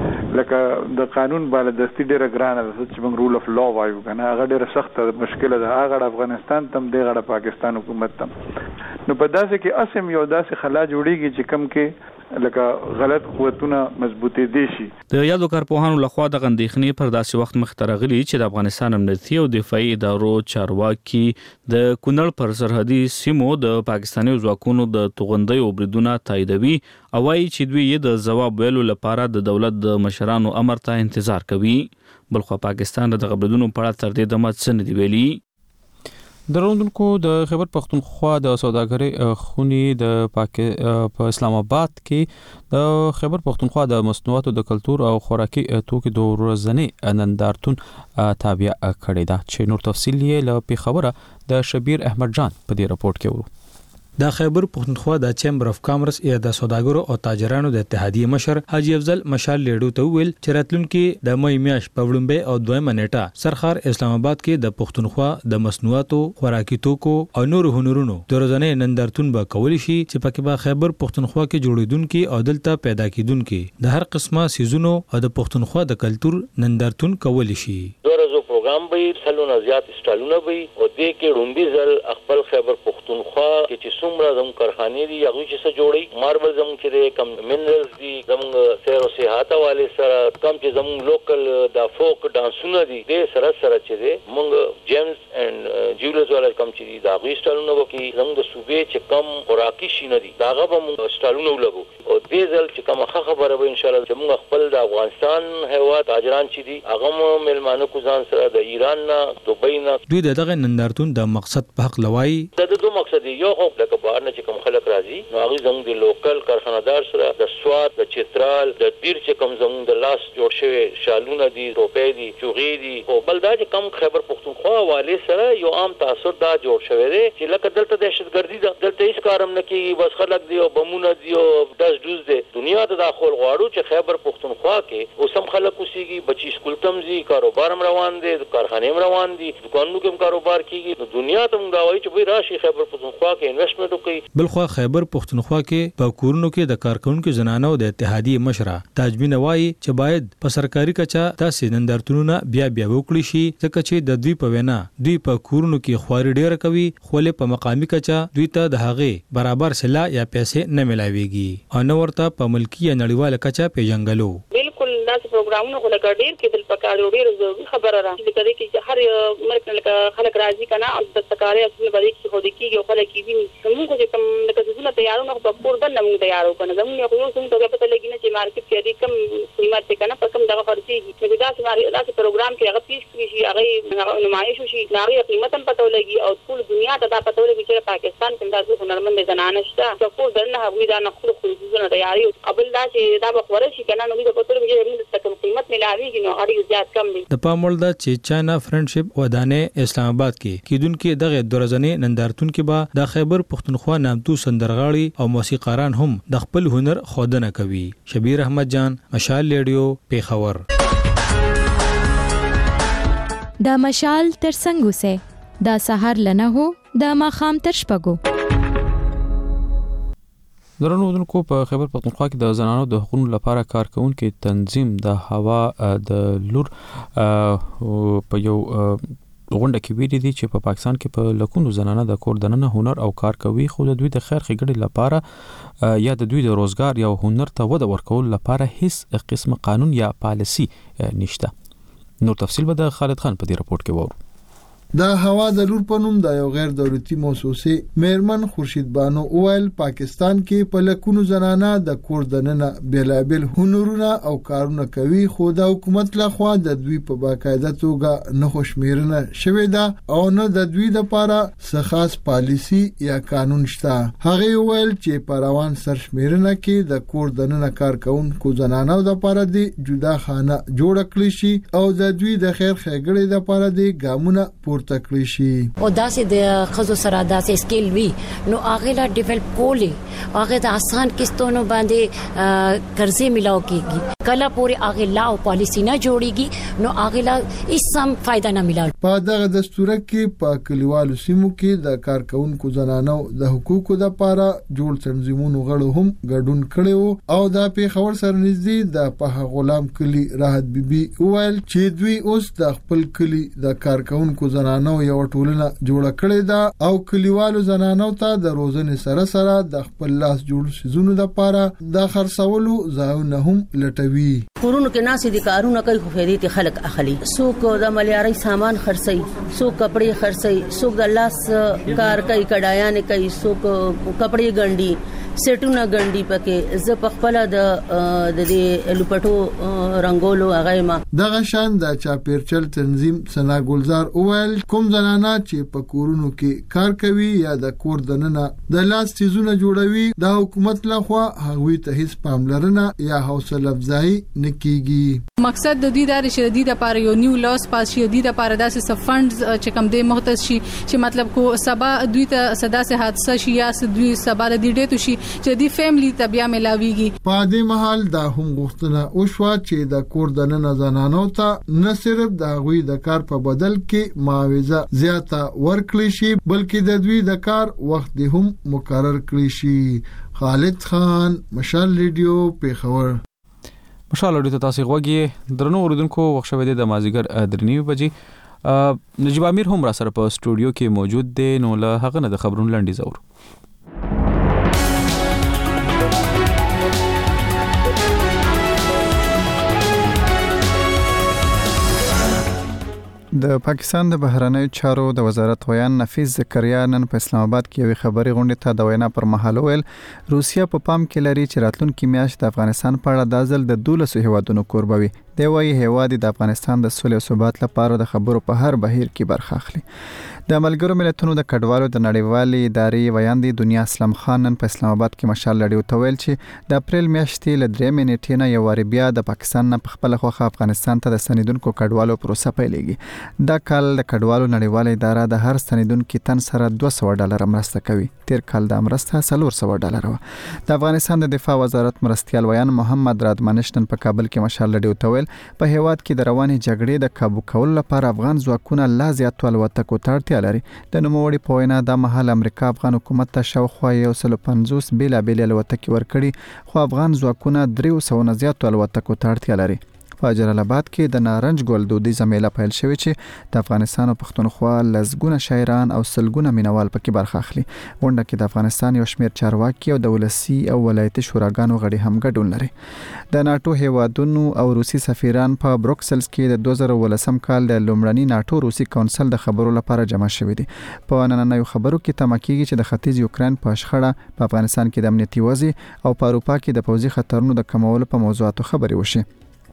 لکه د قانون بالادستی ډیره ګرانه ده چې موږ رول اف لا وایو کنه هغه ډیره سخته مشکله ده هغه افغانستان تم دی غړ پاکستان حکومت تم نو په داسې کې اسم یو داسې خلا جوړیږي چې کم کې لکه غلط قوتونه مضبوطې دي شي د یادو کارپوهانو لخوا د غندېخنې پر داسې وخت مخ ته راغلي چې د افغانستان امنیتي او دفاعي ادارو چارواکي د کونړ پر سرحدي سیمو د پاکستاني ځواکونو د توغندۍ او بریدونه تاییدوي او وايي چې دوی د جواب ویلو لپاره د دولت د مشرانو امر ته انتظار کوي بلخو پاکستان د غبردونو په اړه تر دې دمه څه نه دی ویلي دروندونکو د خیبر پختونخوا د سوداګرۍ خونی د پاک په اسلام آباد کې د خیبر پختونخوا د مصنوعاتو د کلتور او خوراکي توکو د ورځنی نندارتون تابع کړی دا چې نور تفصیل یې له پیښوره د شبیر احمد جان په دې راپورټ کې ورو د خیبر پښتونخوا د چیمبر اف کامرس یا د سوداګرو او تاجرانو د اتحادیې مشر حاجی افضل مشال لیډو ته ویل چې راتلونکي د مې میاشت په وړاندې او دویمه نیټه سرخار اسلام آباد کې د پښتونخوا د مصنوعاتو خوراکي توکو او نور هنرونو د ورځنی نندارتون به کول شي چې پکې به خیبر پښتونخوا کې جوړیدونکو او دلته پیدا کیدونکو د هر قسمه سيزونو او د پښتونخوا د کلچر نندارتون کول شي. پروګرام به سلونه زیات سټالونه به او دې کې روندي ځل خپل خیبر پښتونخوا کې چې څومره زموږ کارخانې دي هغه چې څه جوړي ماربل زموږ چې کم منرالز دي زموږ سیر او صحت والے سره کم چې زموږ لوکل د فوک ډانسونه دي د سره سره چې دي موږ جیمز اند جولرز والا کم چې دا غي سټالونه وکي زموږ د صوبې چې کم خوراکي شینه دي داغه به موږ سټالونه ولګو او دې ځل چې کوم خبره به ان شاء الله زموږ خپل د افغانستان هوا تاجران چې دي هغه ملمانو کو ځان سره د ایران نه دوبۍ نه دوی دغه نندارتون د مقصد په حق لوي د دوه مقصد یو خو لکه بهر نه چې کوم خلک راځي نو هغه زموږ د لوکل کارخانه‌دار سره د سواد د چترال د ډیر چې کوم زموږ د لاس جوړ شوی شالونه دي ټوپې دي چوغې دي او بل دا چې کوم خیبر پښتونخوا والے سره یو عام تاثر دا جوړ شوی دی چې لکه دلته دهشتګردي ده دلته هیڅ کارم نه کوي بس خلک دی او بمونه دی او داس دوز دی دنیا ته داخل غواړو چې خیبر پښتونخوا کې اوسم خلک اوسېږي بچی سکول تمزي کاروبارم روان دي کارخانه روان دي دکانونو کې کاروبار کیږي نو دنیا ته موږ وایو چې به راشي خیبر پښتونخوا کې انویسټمنټ وکړي. بلخو خیبر پښتونخوا کې په کورونو کې د کارکونکو زنانو د اتحادیې مشره تاجبین وایي چې باید په سرکاري کچا تاسو نندارتونونه بیا بیا وکړي شي ځکه چې د دوی په وینا دوی په کورونو کې خواري ډیره کوي خو له په مقامی کچا دوی ته د هغه برابر سلا یا پیسې نه ملاويږي او نو ورته په ملکی یا نړیواله کچا پیژنګلو. بالکل داسې پروګرامونه خو لکه ډیر کې دل پکاره ډیر ضروري خبره را چې کله کې هر مرګ نه خلک راځي کنه او د سکاري اصل باندې کې هو د کېږي او خلک کې موږ چې کوم لکه څنګه تیارونه په پور باندې موږ تیارو کنه زموږ یو څنګه ته پته لګی نه چې مارکیټ کې دې کم قیمت څه کنه په کم دغه فرضي چې دا چې داسې پروګرام کې هغه پیش کړی شي هغه نمایش شي هغه قیمت هم پته لګي او ټول دنیا ته دا پته لګي چې پاکستان کې داسې هنرمند زنانه شته چې کور درنه هغه دا نه خپل خصوصونه تیاری قبل دا چې دا به خوري شي کنه نو دا پته لګي چې موږ قیمت ملاويږي نو اړ زیات کم دي. د پامول دا چې چاینا فرندشپ ودانې اسلام آباد کې کیدونکو دغه درځنې نندارتون کې به د خیبر پښتونخوا نامتو سندرغاړي او موسیقاران هم د خپل هنر خودنه کوي. شبیر احمد جان مشال ریډیو پیښور. دا مشال تر څنګه سه دا سحر لنه هو دا ماخام تر شپګو. درنو ودونکو په خیبر پښتونخوا کې د زنانو د حقوقو لپاره کارکونکو تنظیم د هوا د لور په یو غونډه کې ویلي دي چې په پا پاکستان کې په لکونو زنانه د کور دننه هنر او کار کوي خو د دوی د خیر ښېګړې لپاره یا د دوی د روزګار یا هنر ته وده ورکول لپاره هیڅ قسم قانون یا پالیسی نشته. نور تفصیل به د خالد خان په دې راپورټ کې وورو. د هوا د لور په نوم د یو غیر دولتي موسسې میرمن خورشید بانو اویل پاکستان کې په لکونو زنانه د کور دننه بیلابل هنرونه او کارونه کوي خو د حکومت لخوا د دوی په باقاعده توګه نه خوشمیرنه شوې ده او نه د دوی لپاره څه خاص پالیسی یا قانون شته. هغه ویل چې په روان سرشمیرنه کې د کور دننه کارکونکو زنانو لپاره د جدا خانه جوړ کړی شي او د دوی د خیر ښېګړې لپاره د ګامونه پورته کړی شي او داسې د خزو سره داسې سکیل وی نو هغه لا ډیولپ کولی هغه د آسان کیستونو باندې قرضې ملاو کیږي کله پورې هغه لا او پالیسی نه جوړیږي نو هغه لا هیڅ سم فائدہ نه ملاو. په دغه دستور کې په کلیوالو سیمو کې د کارکونکو زنانو د حقوقو لپاره جوړ تنظیمونو غړو هم ګډون کړي او د پیښور سره نږدې د په غلام کلی راحت بیبي ویل چې دوی اوس د خپل کلی د کارکونکو زنانو یو ټولنه جوړه کړې ده او کلیوالو زنانو ته د روزنې سره سره د خپل لاس جوړ شیزونو لپاره د خرڅولو ځایونه هم لټوي. کورونو کې ناسې دي کارونه کوي خو فیدې ته خلک اخلي څوک د ملیاري سامان خرڅي څوک کپڑے خرڅي څوک د لاس کار کوي کډایانه کوي څوک کپڑے ګنډي سټونه ګنډي پکې ز په خپل د د دې لپټو رنگولو هغه ما دغه شان د چاپیرچل تنظیم سنا ګلزار اویل کوم زنانه چې په کورونو کې کار کوي یا د کور دننه د لاس تیزونه جوړوي د حکومت لخوا هغوی ته هیڅ پاملرنه یا حوصله افزایی نه کیږي. مقصد د دې د شدي د لپاره یو نیو لاس پاس شي، د دې لپاره داسې سب فندز چې کوم د مختص شي چې مطلب کو سبا دوی ته صدا سه حادثه شي یا دوی سبا د دې ډېتو شي چې د فیملی ته بیا ملاويږي. په دې محل دا هم غوښتنه وشوه چې د کور د نن زنانو ته نه صرف د غوي د کار په بدل کې معاوضه زیاته ورکړي شي بلکې د دوی د کار وخت هم مقرر کړی شي. خالد خان، مشال ریډیو، پیښور. مشال ریډیو ته تاسو غوږی درنو اوریدونکو، وخت شوه د مازیګر درنی بجې. نجیب امیر هم را سره په سټوډیو کې موجود دی، نو له هغه نه د خبرونو لنډی زور. د پاکستان د بهرنیو چارو د وزارت ویان نفیس زکریا نن په اسلام آباد کې یو خبري غونډه ته د وینا پر مهال ویل روسیا په پام کې لري چې راتلونکي میاشت د افغانستان په اړه د ځل د دولسو هیوادونو کوربوي. دی وايي هیواد د افغانستان د سولې او ثبات لپاره د خبرو په هر بهیر کې برخه اخلي. د ملګرو ملتونو د کډوالو د نړیوالې ادارې ویاندې دنیا اسلام خان نن په اسلام آباد کې مشال لړیو ته ویل چې د اپریل میاشتې له درې منېټې نه یو واری بیا د پاکستان نه په خپل خوخه افغانستان ته د ستنیدونکو کډوالو پروسه پیلېږي. دا کال د کډوالو نړیواله اداره د هر ستنیدونکو تن سره دوه سوه ډالر مرسته کوي. تیر کال د مرسته څلور سوه ډالر و. د افغانستان د دفاع وزارت مرستيال ویان محمد رادمنشتن په کابل کې مشال لړیو ته ویل په هیواد کې د روانې جګړې د کابو کولو لپاره افغان ځواکونه لا زیات الوتکو ته اړتیا لري. د نوموړي په وینا د محل امریکا افغان حکومت ته شاوخوا یو سل پنځوس بیلابیل الوتکې ورکړي، خو افغان ځواکونه درې سوه نه زیات الوتکو ته اړتیا لري. په جلال آباد کې د نارنج ګل دودیزه میله پیل شوې چې د افغانستان او پښتونخوا لزګونه شاعران او سلګونه مینوال پکې برخه اخلي. غونډه کې د افغانستان یو شمېر چارواکي او د ولسی او ولایتي شوراګانو غړي هم ګډون لري. د ناتو هیوادونو او روسي سفیران په بروکسلز کې د دوه زره ولسم کال د لومړني ناتو روسي کونسل د خبرو لپاره جمع شوي دي. په نننیو خبرو کې تمه کیږي چې د ختیځ یوکرين په شخړه په افغانستان کې د امنیتي وضع او په اروپا کې د پوځي خطرونو د کمولو په موضوعاتو خبرې وشي.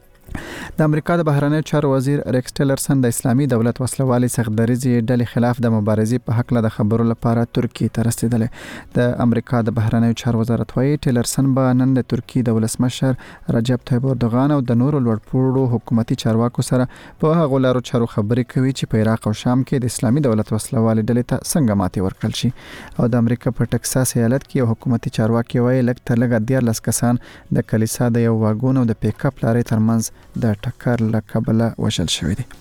د امریکا د بهرنیو چارو وزیر ریکس ټیلرسن د اسلامي دولت وسلوالي سختدریزي ډلې خلاف د مبارزې په حق له خبرو لپاره ترکیه ته رسیدل. د امریکا د بهرنیو چارو وزارت وايي ټیلرسن به نن د ترکیه د ولسمشر رجب طیب اردوغان او د نورو لوړپوړو حکومتي چارواکو سره په هغه لارو چارو خبرې کوي چې په عراق او شام کې د اسلامي دولت وسلوالي ډلې ته څنګه ماتې ورکړل شي. او د امریکا په ټکساس ایالت کې یو حکومتي چارواکي وايي لږ تر لږه دیارلس کسان د کلیسا د یو واګون او د پیک اپ لارې ترمنځ د ټکر له کبله وژل شوی دی.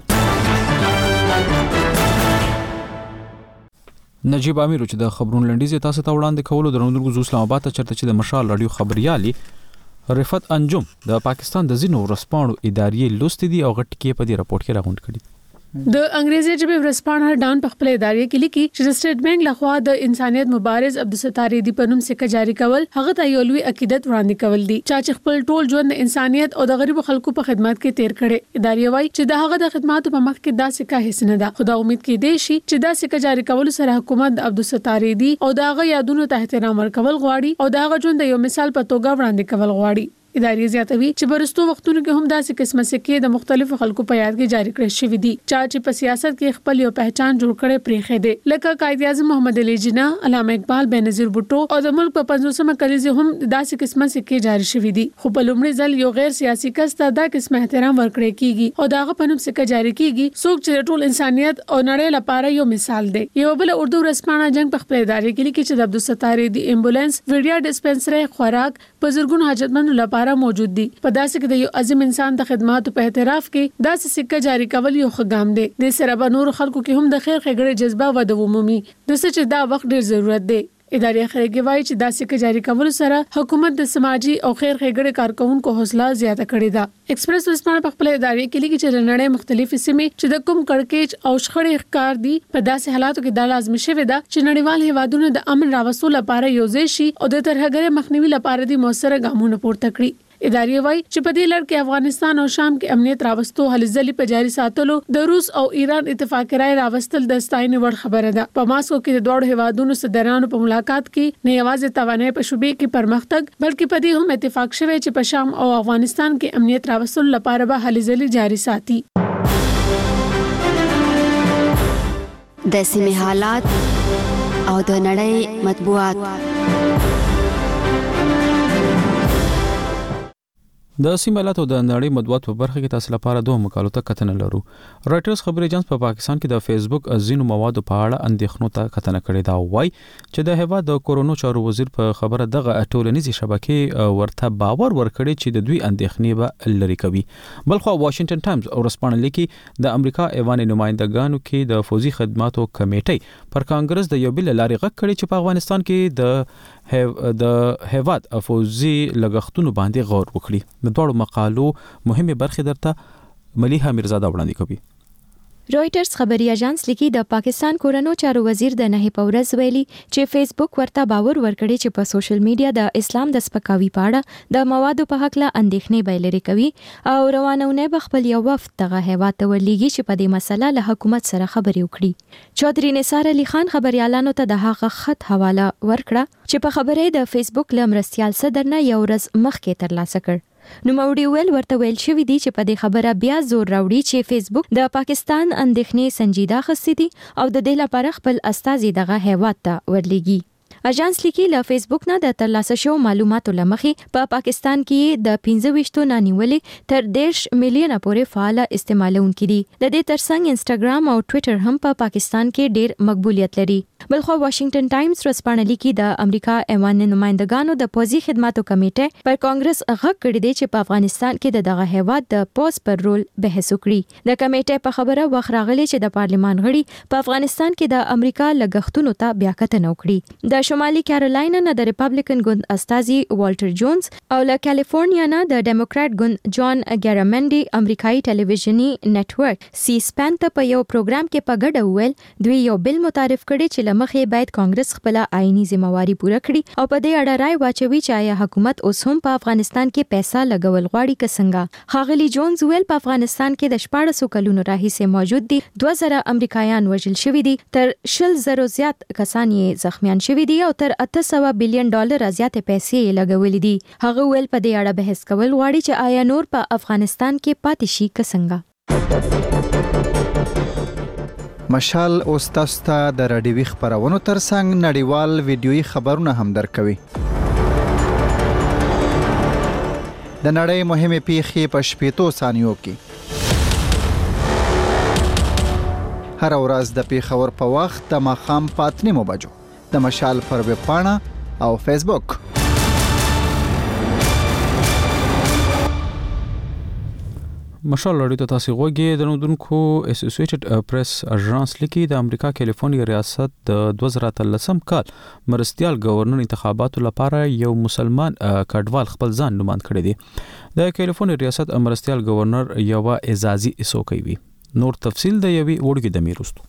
نجیب امیر چې د خبرونو لنډیز تاسو ته وړاندې کولو درنو د اسلام آباد ته چرته چې د مشال رادیو خبريالي رفت انجم د پاکستان د زینو ورسپانو ادارې لوست دي او غټ کې په دې راپورټ کې راغونډ کړي. د انګریزي ژبې ورسپانه ډان په خپل ادارې کې لیکي چې د سټیټ بانک لخوا د انسانيت مبارز عبدالستار دی په نوم سکه جاری کول هغه ته یو لوی عقیدت وړاندې کول دي چې خپل ټول ژوند د انسانيت او د غریبو خلکو په خدمت کې تیر کړي. ادارې وايي چې د هغه د خدماتو په مخ کې دا سکه هیڅ نه ده. خدا امید کې دی شي چې دا سکه جاری کول سره حکومت د عبدالستار دی او د هغه یادونو ته احترام ورکول غواړي او د هغه ژوند د یو مثال په توګه وړاندې کول غواړي. ادارې زیاتوي چې برستو وختونو کې هم داسې قسمه سکه د مختلفو خلکو په یاد کې جاری کړل شوې دي چې په سیاست کې خپل یو پہچان جوړ کړي پرېخې دي، لکه قائد اعظم محمد علي جناح، علامه اقبال، بنظیر بوټو او د ملک په پنځوسمه کلیزه هم داسې قسمه سکه جاری شوې دي. خو په لومړي ځل یو غیر سیاسي کس ته دا قسمه احترام ورکړي کیږي او داغه په نوم سکه جاری کیږي څوک چې ټول انسانيت او نړۍ لپاره یو مثال دی. یو بل اردو رسمانه جنگ په خپل ادارې کې لیکي چې د عبدالستار دی امبولانس ویډیا ډسپنسري خوراک په زرګونو حاجتمندو لپاره موجود دي. په داسې کې د یو عظیم انسان د خدماتو په اعتراف کې داسې سکه جاری کول یو خګام دی. د سره به نور خلکو کې هم د خیر ښېګړې جذبه و د عمومي د څه چې دا وخت ډیر ضرورت دی. ادارې خلګي وایي چې داسې کې جاری کول سره حکومت د سماجی او خیر ښېګړې کارکونکو حوصله زیاته کړې ده. ایکسپریس ورسپانه په خپل ادارې کې لیکي چې لنړې مختلفې سیمې چې د کوم کڑکېچ او شخړې ښکار دي په داسې حالاتو کې د لازمي شوی ده چې نړیوال هیوادونو د امن راوستلو لپاره یو ځای شي او د ترهګرۍ مخنیوي لپاره د موثر ګامونه پورته کړي. ادارې وایي چې په دې لړ کې افغانستان او شام کې امنیت راوستو هلې ځلې په جاري ساتلو د روس او ایران اتفاق رائے راوستل د ستاینې وړ خبره ده. په ماسکو کې د دوه هیوادونو صدرانو په ملاقات کې نه یوازې توانایي په شوبې کې پرمختګ بلکې په دې هم اتفاق شوی چې په شام او افغانستان کې امنیت راوستلو لپاره به هلې ځلې جاري ساتي. د سیمې حالات او د نړۍ مطبوعات. د سیمالات او د نړۍ مطبوعات په برخه کې تاسو لپاره دوه مقالو ته کتنه لرو. رائټرز خبري اژانس په پاکستان کې د فیسبوک ازینو موادو په اړه اندېښنو ته کتنه کړې دا وایي چې د هیواد د کورونو چارو وزیر په خبره دغه ټولنیزې شبکې ورته باور ورکړي چې د دوی اندېښنې به لري کوي. بلخو واشنگټن ټایمز او رسپانل کې د امریکا ایوان نمائندګانو کې د فوزي خدماتو کمیټې پر کانګرس د یو بل لارې غږ کړي چې په افغانستان کې د د هیواد فوزي لګښتونو باندې غور وکړي. د دوړو مقالو مهمه برخه درته ملیحه میرزاده وړاندې کوي. رويټرز خبري اژانس لیکي د پاکستان کورونو چارو وزیر د نه پورز ویلي چې فیسبوک ورته باور ورکړي چې په سوشل میډیا د اسلام د سپکاوي په اړه د موادو په حق له اندېښنې بایلري کوي او روانونه بخپل یو وفد دغه هیواد ته ورلېږي چې په دې مسله له حکومت سره خبرې وکړي. چودري نثار علي خان خبريالانو ته د هغه خط حواله ورکړه چې په خبرې د فیسبوک لمرستيال صدر نه یو ورځ مخکې ترلاسه کړ. نو موړي ویل ورته ویل شوې دي چې په دې خبره بیا زور راوړي چې فیسبوک د پاکستان اندېښنې سنجیده خستې دي او د دې لپاره خپل استازي دغه هیواد ته ورلېږي. اژانس لیکي له فیسبوک نه د ترلاسه شو معلوماتو لمخې په پا پاکستان کې د پنځه ویشت نه نیولې تر دیش میلیونه پورې فعال استعمالونکي دي. د دې ترڅنګ انسټاګرام او ټوئیټر هم په پا پاکستان کې ډېر مقبولیت لري. بلخو واشنگټن ټایمز رسپانلی کې د امریکا ایوان نمائندګانو د پوزي خدماتو کمیټه پر کانګرس غږ کړی دی چې په افغانستان کې د دغه هیواد د پوز پر رول بحث وکړي. د کمیټې په خبره وخراغلی چې د پارلمان غړي په افغانستان کې د امریکا لګښتونو ته بیا کتنه وکړي. د شمالي کیرولاینا نه د ریپابلیکن ګوند استازي والټر جونز او له کالیفورنیا نه د ډیموکرات ګوند جان ګارامنډي امریکایي ټلویزیونی نتورک سی سپین ته په یو پروګرام کې په ګډه وویل دوی یو بل متعارف کړي چې لمخې باید کانګرس خپل آئینی ذمہواری پوره کړي او په دې اړه رائے واچوي چې آیا حکومت اوس هم په افغانستان کې پیسې لګول غواړي که څنګه. خاغلی جونز ویل په افغانستان کې د شپږ سوه کلونو راهیسې موجود دي. دوه زره امریکایان وژل شوي دي، تر شل زره زیات کسان یې زخمیان شوي دي او تر اته سوه بلین ډالر زیاتې پیسې لګولې دي. هغه ویل په دې اړه بحث کول غواړي چې آیا نور په افغانستان کې پاتې شي که څنګه. مشال اوس تاسو ته د راډیوي خبرونو ترڅنګ نړیوال ویډیويي خبرونه هم درکوي. د نړۍ مهمه پیښې په شپږ ثانیو کې. هر ورځ د پیښور په وخت د ماښام په اته نیمو بجو د مشال پر ویب پاڼه او فیسبوک. مشال لړۍ ته تاسو غوږی د نودونکو اسوسییټډ پریس اژانس لیکي د امریکا کالیفورنیا ریاست د دوه زره اتلسم کال مرستيال گورنر انتخاباتو لپاره یو مسلمان کډوال خپل ځان نوماند کړی دی. د کالیفورنیا ریاست مرستيال گورنر یو اعزازي اسوکي وي. نور تفصیل د یوي وړګي د میروستو.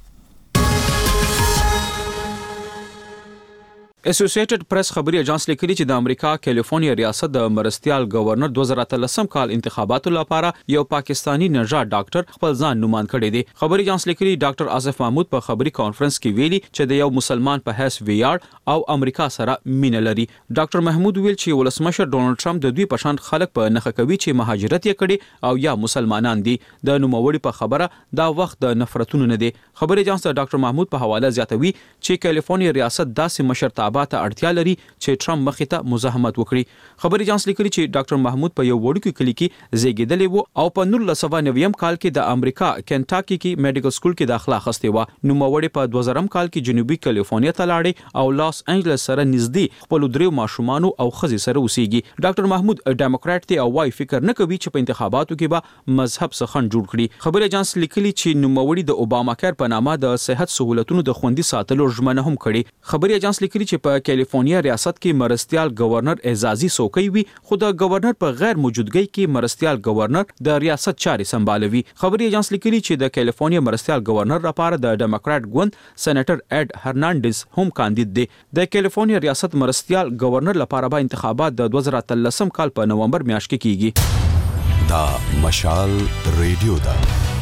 اسوسییټډ پریس خبري اژانس لیکلي چې د امریکا کالیفورنیا ریاست د مرستيال گورنر دوه زره اتلسم کال انتخاباتو لپاره یو پاکستانی نژاد ډاکټر خپل ځان نوماند کړی دی. خبري اژانس لیکلي ډاکټر آصف محمود په خبري کانفرنس کې ویلي چې د یو مسلمان په حیث ویاړ او امریکا سره مینه لري. ډاکټر محمود ویل چې ولسمشر ډونالد ټرمپ د دوی په شان خلک په نخښه کوي چې مهاجرت یې کړي او یا مسلمانان دي. د نوموړي په خبره دا وخت د نفرتونو نه دی. خبري اژانس د ډاکټر محمود په حواله زیاتوي چې کالیفورنیا ریاست داسې مشرتابه ته اړتیا لري چې ټرمپ مخې ته مزاحمت وکړي. خبري اژانس لیکلي چې ډاکټر محمود په یو وړوکی کلی کې زیږیدلی و او په نولس سوه نوي کال کې د امریکا کینټاکي کې میډیکل سکول کې داخله اخیستې و. نوموړي په دوه زره کال کې جنوبي کالیفورنیا ته لاړې او لاس انجلس سره نږدې خپل دریو ماشومانو او ښځې سره اوسېږي. ډاکټر محمود ډیموکرات دی او وايي فکر نه کوي چې په انتخاباتو کې به مذهب څخه خنډ جوړ کړي. خبري اژانس لیکلي چې نوموړي د اوباما کیر په نامه د صحت سہولتونو د خوندي ساتلو ژمنه هم کړې. خبري اژانس لیکلي چې په کالیفورنیا ریاست کې مرستيال گورنر اعزازي څوکۍ وي، خو د گورنر په غیر موجودګۍ کې مرستيال گورنر د ریاست چارې سمبالوي. خبري اژانس لیکلي چې د کالیفورنیا مرستيال گورنر لپاره د ډیموکرات ګوند سېنیټر اډ هرناندز هم کاندید دی. د کالیفورنیا ریاست مرستيال گورنر لپاره به انتخابات د دوه زره اتلسم کال په نومبر میاشت کې کیږي. دا مشال ریډیو دا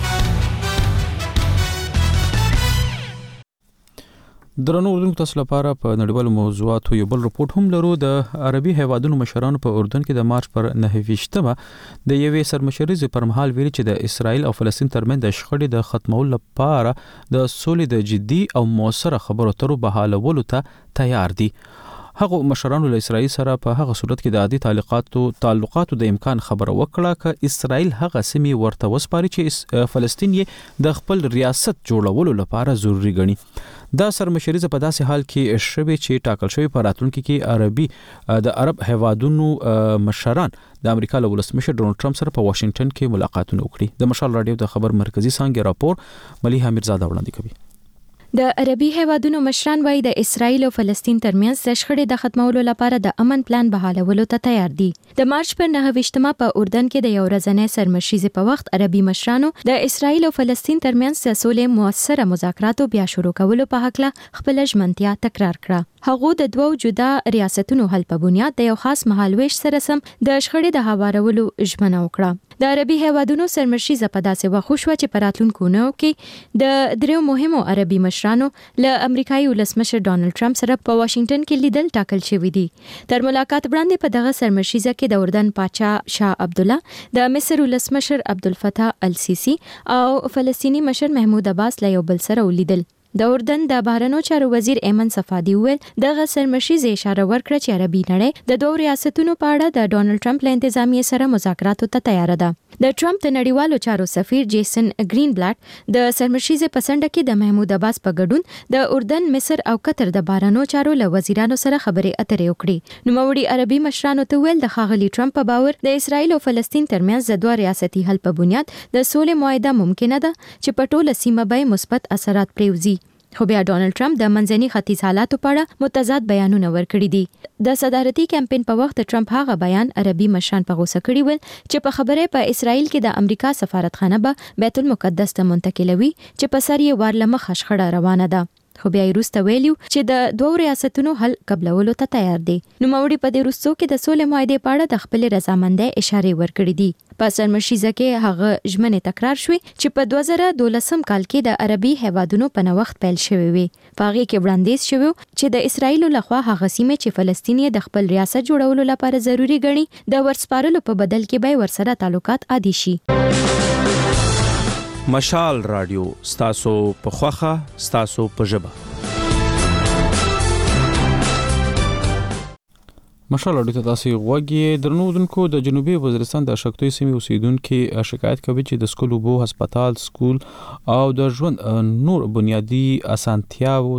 درنو اردوونکو تاسو لپاره په نړیوالو موضوعاتو یو بل رپورټ هم لرو. د عربي هیوادونو مشرانو په اردن کې د مارچ پر نهه ویشتمه د یوې سرمشریزې پر مهال ویلي چې د اسرایل او فلسطین ترمنځ د شخړې د ختمولو لپاره د سولې د جدي او موثره خبرو اترو بحالولو ته تیار دي. هغه مشرانو له اسرائیل سره په هغه صورت کې د عادي تعلقاتو تعلقاتو د امکان خبره وکړه ک اسرائیل هغه سیمه ورته وسپاري چې فلسطین یې د خپل ریاست جوړولو لپاره ضروری ګڼي. دا سرمشریزه په داسې حال کې شوه چې ټاکل شوی په راتلونکي کې عربي د عرب هیوادونو مشران د امریکا له ولسمشر ډونالد ټرمپ سره په واشنگټن کې ملاقاتونه وکړي. د مشال رادیو د خبر مرکزی څنګه راپور مليحه میرزاده وړاندې کوي. د عربي هیوادونو مشران وايي د اسرایل او فلسطین ترمنځ د شخړې د ختمولو لپاره د امن پلان بحالولو ته تیار دي. د مارچ پر نهه ویشتمه په اردن کې د یو ورځنۍ سرمشریزې په وخت عربي مشرانو د اسرایل او فلسطین ترمنځ د سولې موثره مذاکراتو بیا شروع کولو په حق له خپل ژمنتیا تکرار کړه. هغه د دوو جدا ریاستونو حل په بنیاد د یو خاص مهالويش سره سم د شخړې د هوارولو ژمنه وکړه. د عربي هیوادونو سرمشریزه په داسې وخت شو چې په راتلونکو نو کې د دریو مهمو عربي مشرانو له امریکایي ولسمشر ډونالد ټرمپ سره په واشنگټن کې لیدل ټاکل شوی دي. تر ملاقات وړاندې په دغه سرمشریزه کې د اردن پاچا شاه عبد الله، د مصر ولسمشر عبدالفتاح السیسی او فلسطینی مشر محمود عباس له یو بل سره ولیدل. د اردن د بهرنیو چارو وزیر ایمن صفادي ویل دغه سرمشریزه اشاره ورکړه چې عربي نړۍ د دوه ریاستونو په اړه د ډونالد ټرمپ له انتظامیې سره مذاکراتو ته تیار ده. د ټرمپ د نړیوالو چارو سفیر جیسن گرین بلاټ د سرمشریزه په سنډه کې د محمود عباس په ګډون د اردن، مصر او قطر د بهرنیو چارو له وزیرانو سره خبرې اترې وکړي. نوموړي عربي مشرانو ته ویل د ښاغلي ټرمپ په باور د اسرایل او فلسطین ترمنځ د دوه ریاستي حل په بنیاد د سولې معاهده ممکنه ده چې په ټوله سیمه به مثبت اثرات پرېوزي. خو بیا ډونالد ټرمپ د منځني ختیځ حالاتو په اړه متضاد بیانونه ورکړي دي. د صدارتي کمپاین په وخت ټرمپ هغه بیان عربي مشران په غوسه کړی ول چې په خبره په اسرائیل کې د امریکا سفارتخانه به بیت المقدس ته منتقلوي چې په سر یې وار لمخ خشخړه روانه ده. خو بیا وروسته ویلیو چې د دوه ریاستونو حل قبلولو ته تیار دي. نو موري په دې وروستو کې د سولې معاهده په اړه د خپل رضامندۍ اشاره ورکړې دي. په سرمشریزه کې هغه ژمنه تکرار شوې چې په دوه زره دولسم کال کې د عربي هیوادونو په نوښت پیل شوی وي. په هغه کې وړاندیز شوی چې د اسرایل لخوا هغه سیمه چې فلسطین د خپل ریاست جوړولو لپاره ضروری ګڼي د ورسپارلو په بدل کې به ورسره تعلقات عادي شي. مشال رادیو ستاسو په خوخه ستاسو په ژبه. مشال رادیو ته تاسو غوږی درنو دونکو د جنوبي وزیرستان د شکتوي سیمې اوسیدونکو شکایت کوي چې د سکول وبو هسپتال سکول او د ژوند نور بنیادی اسانتیاو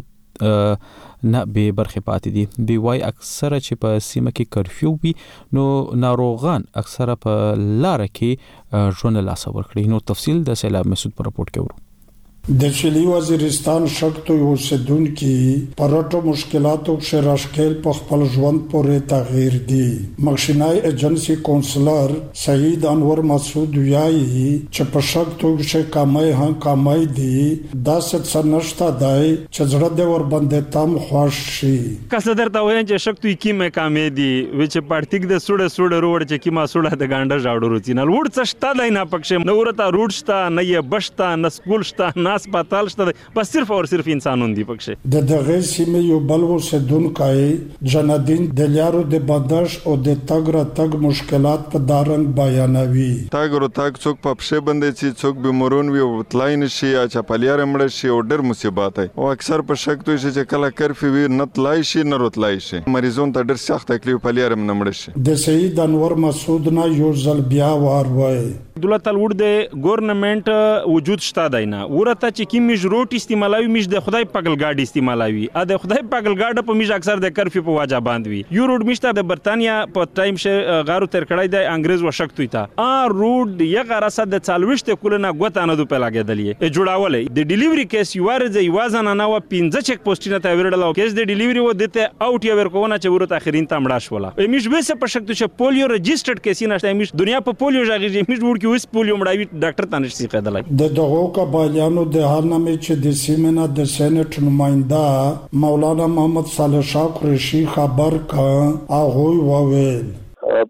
نه به برخه پاتې دي. بي واي اکثره چې په سیمه کې کرفیو وي نو ناروغان اکثره په لار کې ژوند لاس ورکړي. نو تفصیل د سیلاب مسعود پر راپورټ کې ورو. د شلی وزیرستان شکتوي اوسیدونکو پرټو مشکلاتو شه راشکل په خپل ژوند پورې تغییر دي. مخشنای ایجنسی کونسلر سعید انور مسعود ویایي چې په شکتوي شه کمای هم کمای دي دا څه نشته دای چې زړه د ور باندې تام خوش شي. کسدر ته وایي چې شکتوي کیمه کامې دي چې پارتیک د سوډه سوډه روډ چې کیما سوډه د ګانډه جاړو روتینل وډ څه شته دای نه پکښه نو ورته روډ شته نه یې بشتا نه سکول شته هسپتال شته بس صرف او صرف انسانون دی پکښه. د دغه سیمه یو بل اوسیدونکو جنادین د لیارو د بندش او د تګ را تګ مشکلات په دارنګ بیانوي. تګ را تګ څوک په پښه باندې چې څوک بیمارون وي او تلای نشي یا چپالیار مړ شي او ډېر مصیبت وي او اکثر په شک توي چې کله کرفي وي نه تلای شي نه راتلای شي مریضون ته ډېر سخت تکلیف پالیار نه مړ شي. د سید انور مسعود نه یو ځل بیا وار وای دولت الوړ د ګورنمنت وجود شته دینه ورته چې کی میج روټ استعمالوي میج د خدای پاگل ګاډي استعمالوي ا د خدای پاگل ګاډه په میج اکثر د کرفي په واجه باندې وي. یو روډ میشته د برتانیا په ټایم شه غارو تر کړای د انګريز وشکتوي تا ا روډ یغه راسد د څلويشت کولنه غوتانه دو په لاګېدلې جوړاولې د ډیلیوري کیس یوار د یوازانه نو پنځه چک پوسټینه ته ورډل او کیس د ډیلیوري و دته اوټ یا ورکونه چې ورته اخرین تمړه شوله میج به څه په شکتو چې پولیو رجسترډ کیس نشته میج دنیا په پولیو ژغې میج ور کې اوس پولیو مړاوي ډاکټر تانش سي قدلای د دغه قبایلانو د حالنامه چې د سیمنا د سېنات نماینده مولانا محمد صالح شاه قریشي خبر کا هغه وویل په دې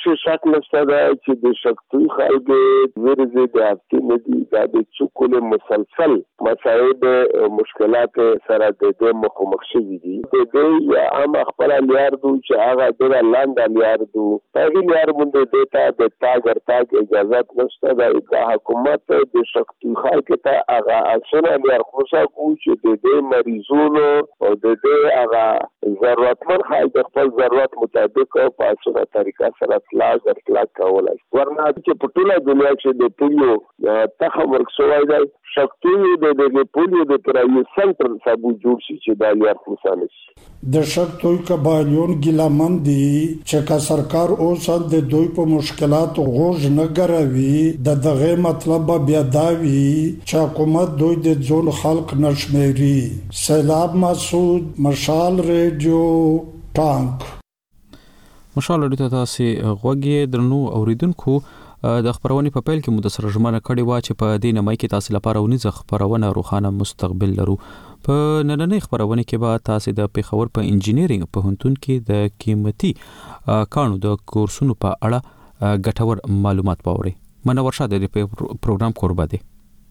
څه شک نشته دا چې د شکتوي خلک ورزه د هفته نه دي دا د څوکول مسلسل مسایب مشکلات سره د دې مخامخ شوي دي د دې یا هم خپل لیار دو چې هغه د لاندې لیار دو هغه لیار باندې دیتا د تاګر تاګ اجازه نشته د حکومت د شکتوي خلک ته هغه اصل لیار خوشا کو چې د دې مریضونو او د دې هغه ضرورتمن خلک د خپل ضرورت مطابق په اسانه طریقه سره اطلاق اطلاق کولای ورنه چې په ټوله دنیا کې د پولیو تخم ورکسوای دی شکتوي د د پولیو د ترایو سنټر سبو جوړ شي چې دا لیار خوشانه شي د شکتوي قبایلیون ګیلمن دي چې کا سرکار اوس د دوی په مشکلات غوږ نه ګروي د دغه مطلب بیا داوي چې حکومت دوی د ځون خلق نشميري. سیلاب مسعود، مشال ریډیو، ټانک. مشال ریډیو تاسو غوږی درنو اوریدونکو د خبرونې په پیل کې مو د سره ژمنه کړې و چې په دې نمای کې تاسو لپاره ونیزه خبرونه روخانه مستقبل لرو. په نننۍ خبرونه کې به تاسو د پیښور په انجینرینګ په هنتون کې د قیمتي کانو د کورسونو په اړه ګټور معلومات باوري. منور شه د پروګرام قربا دي.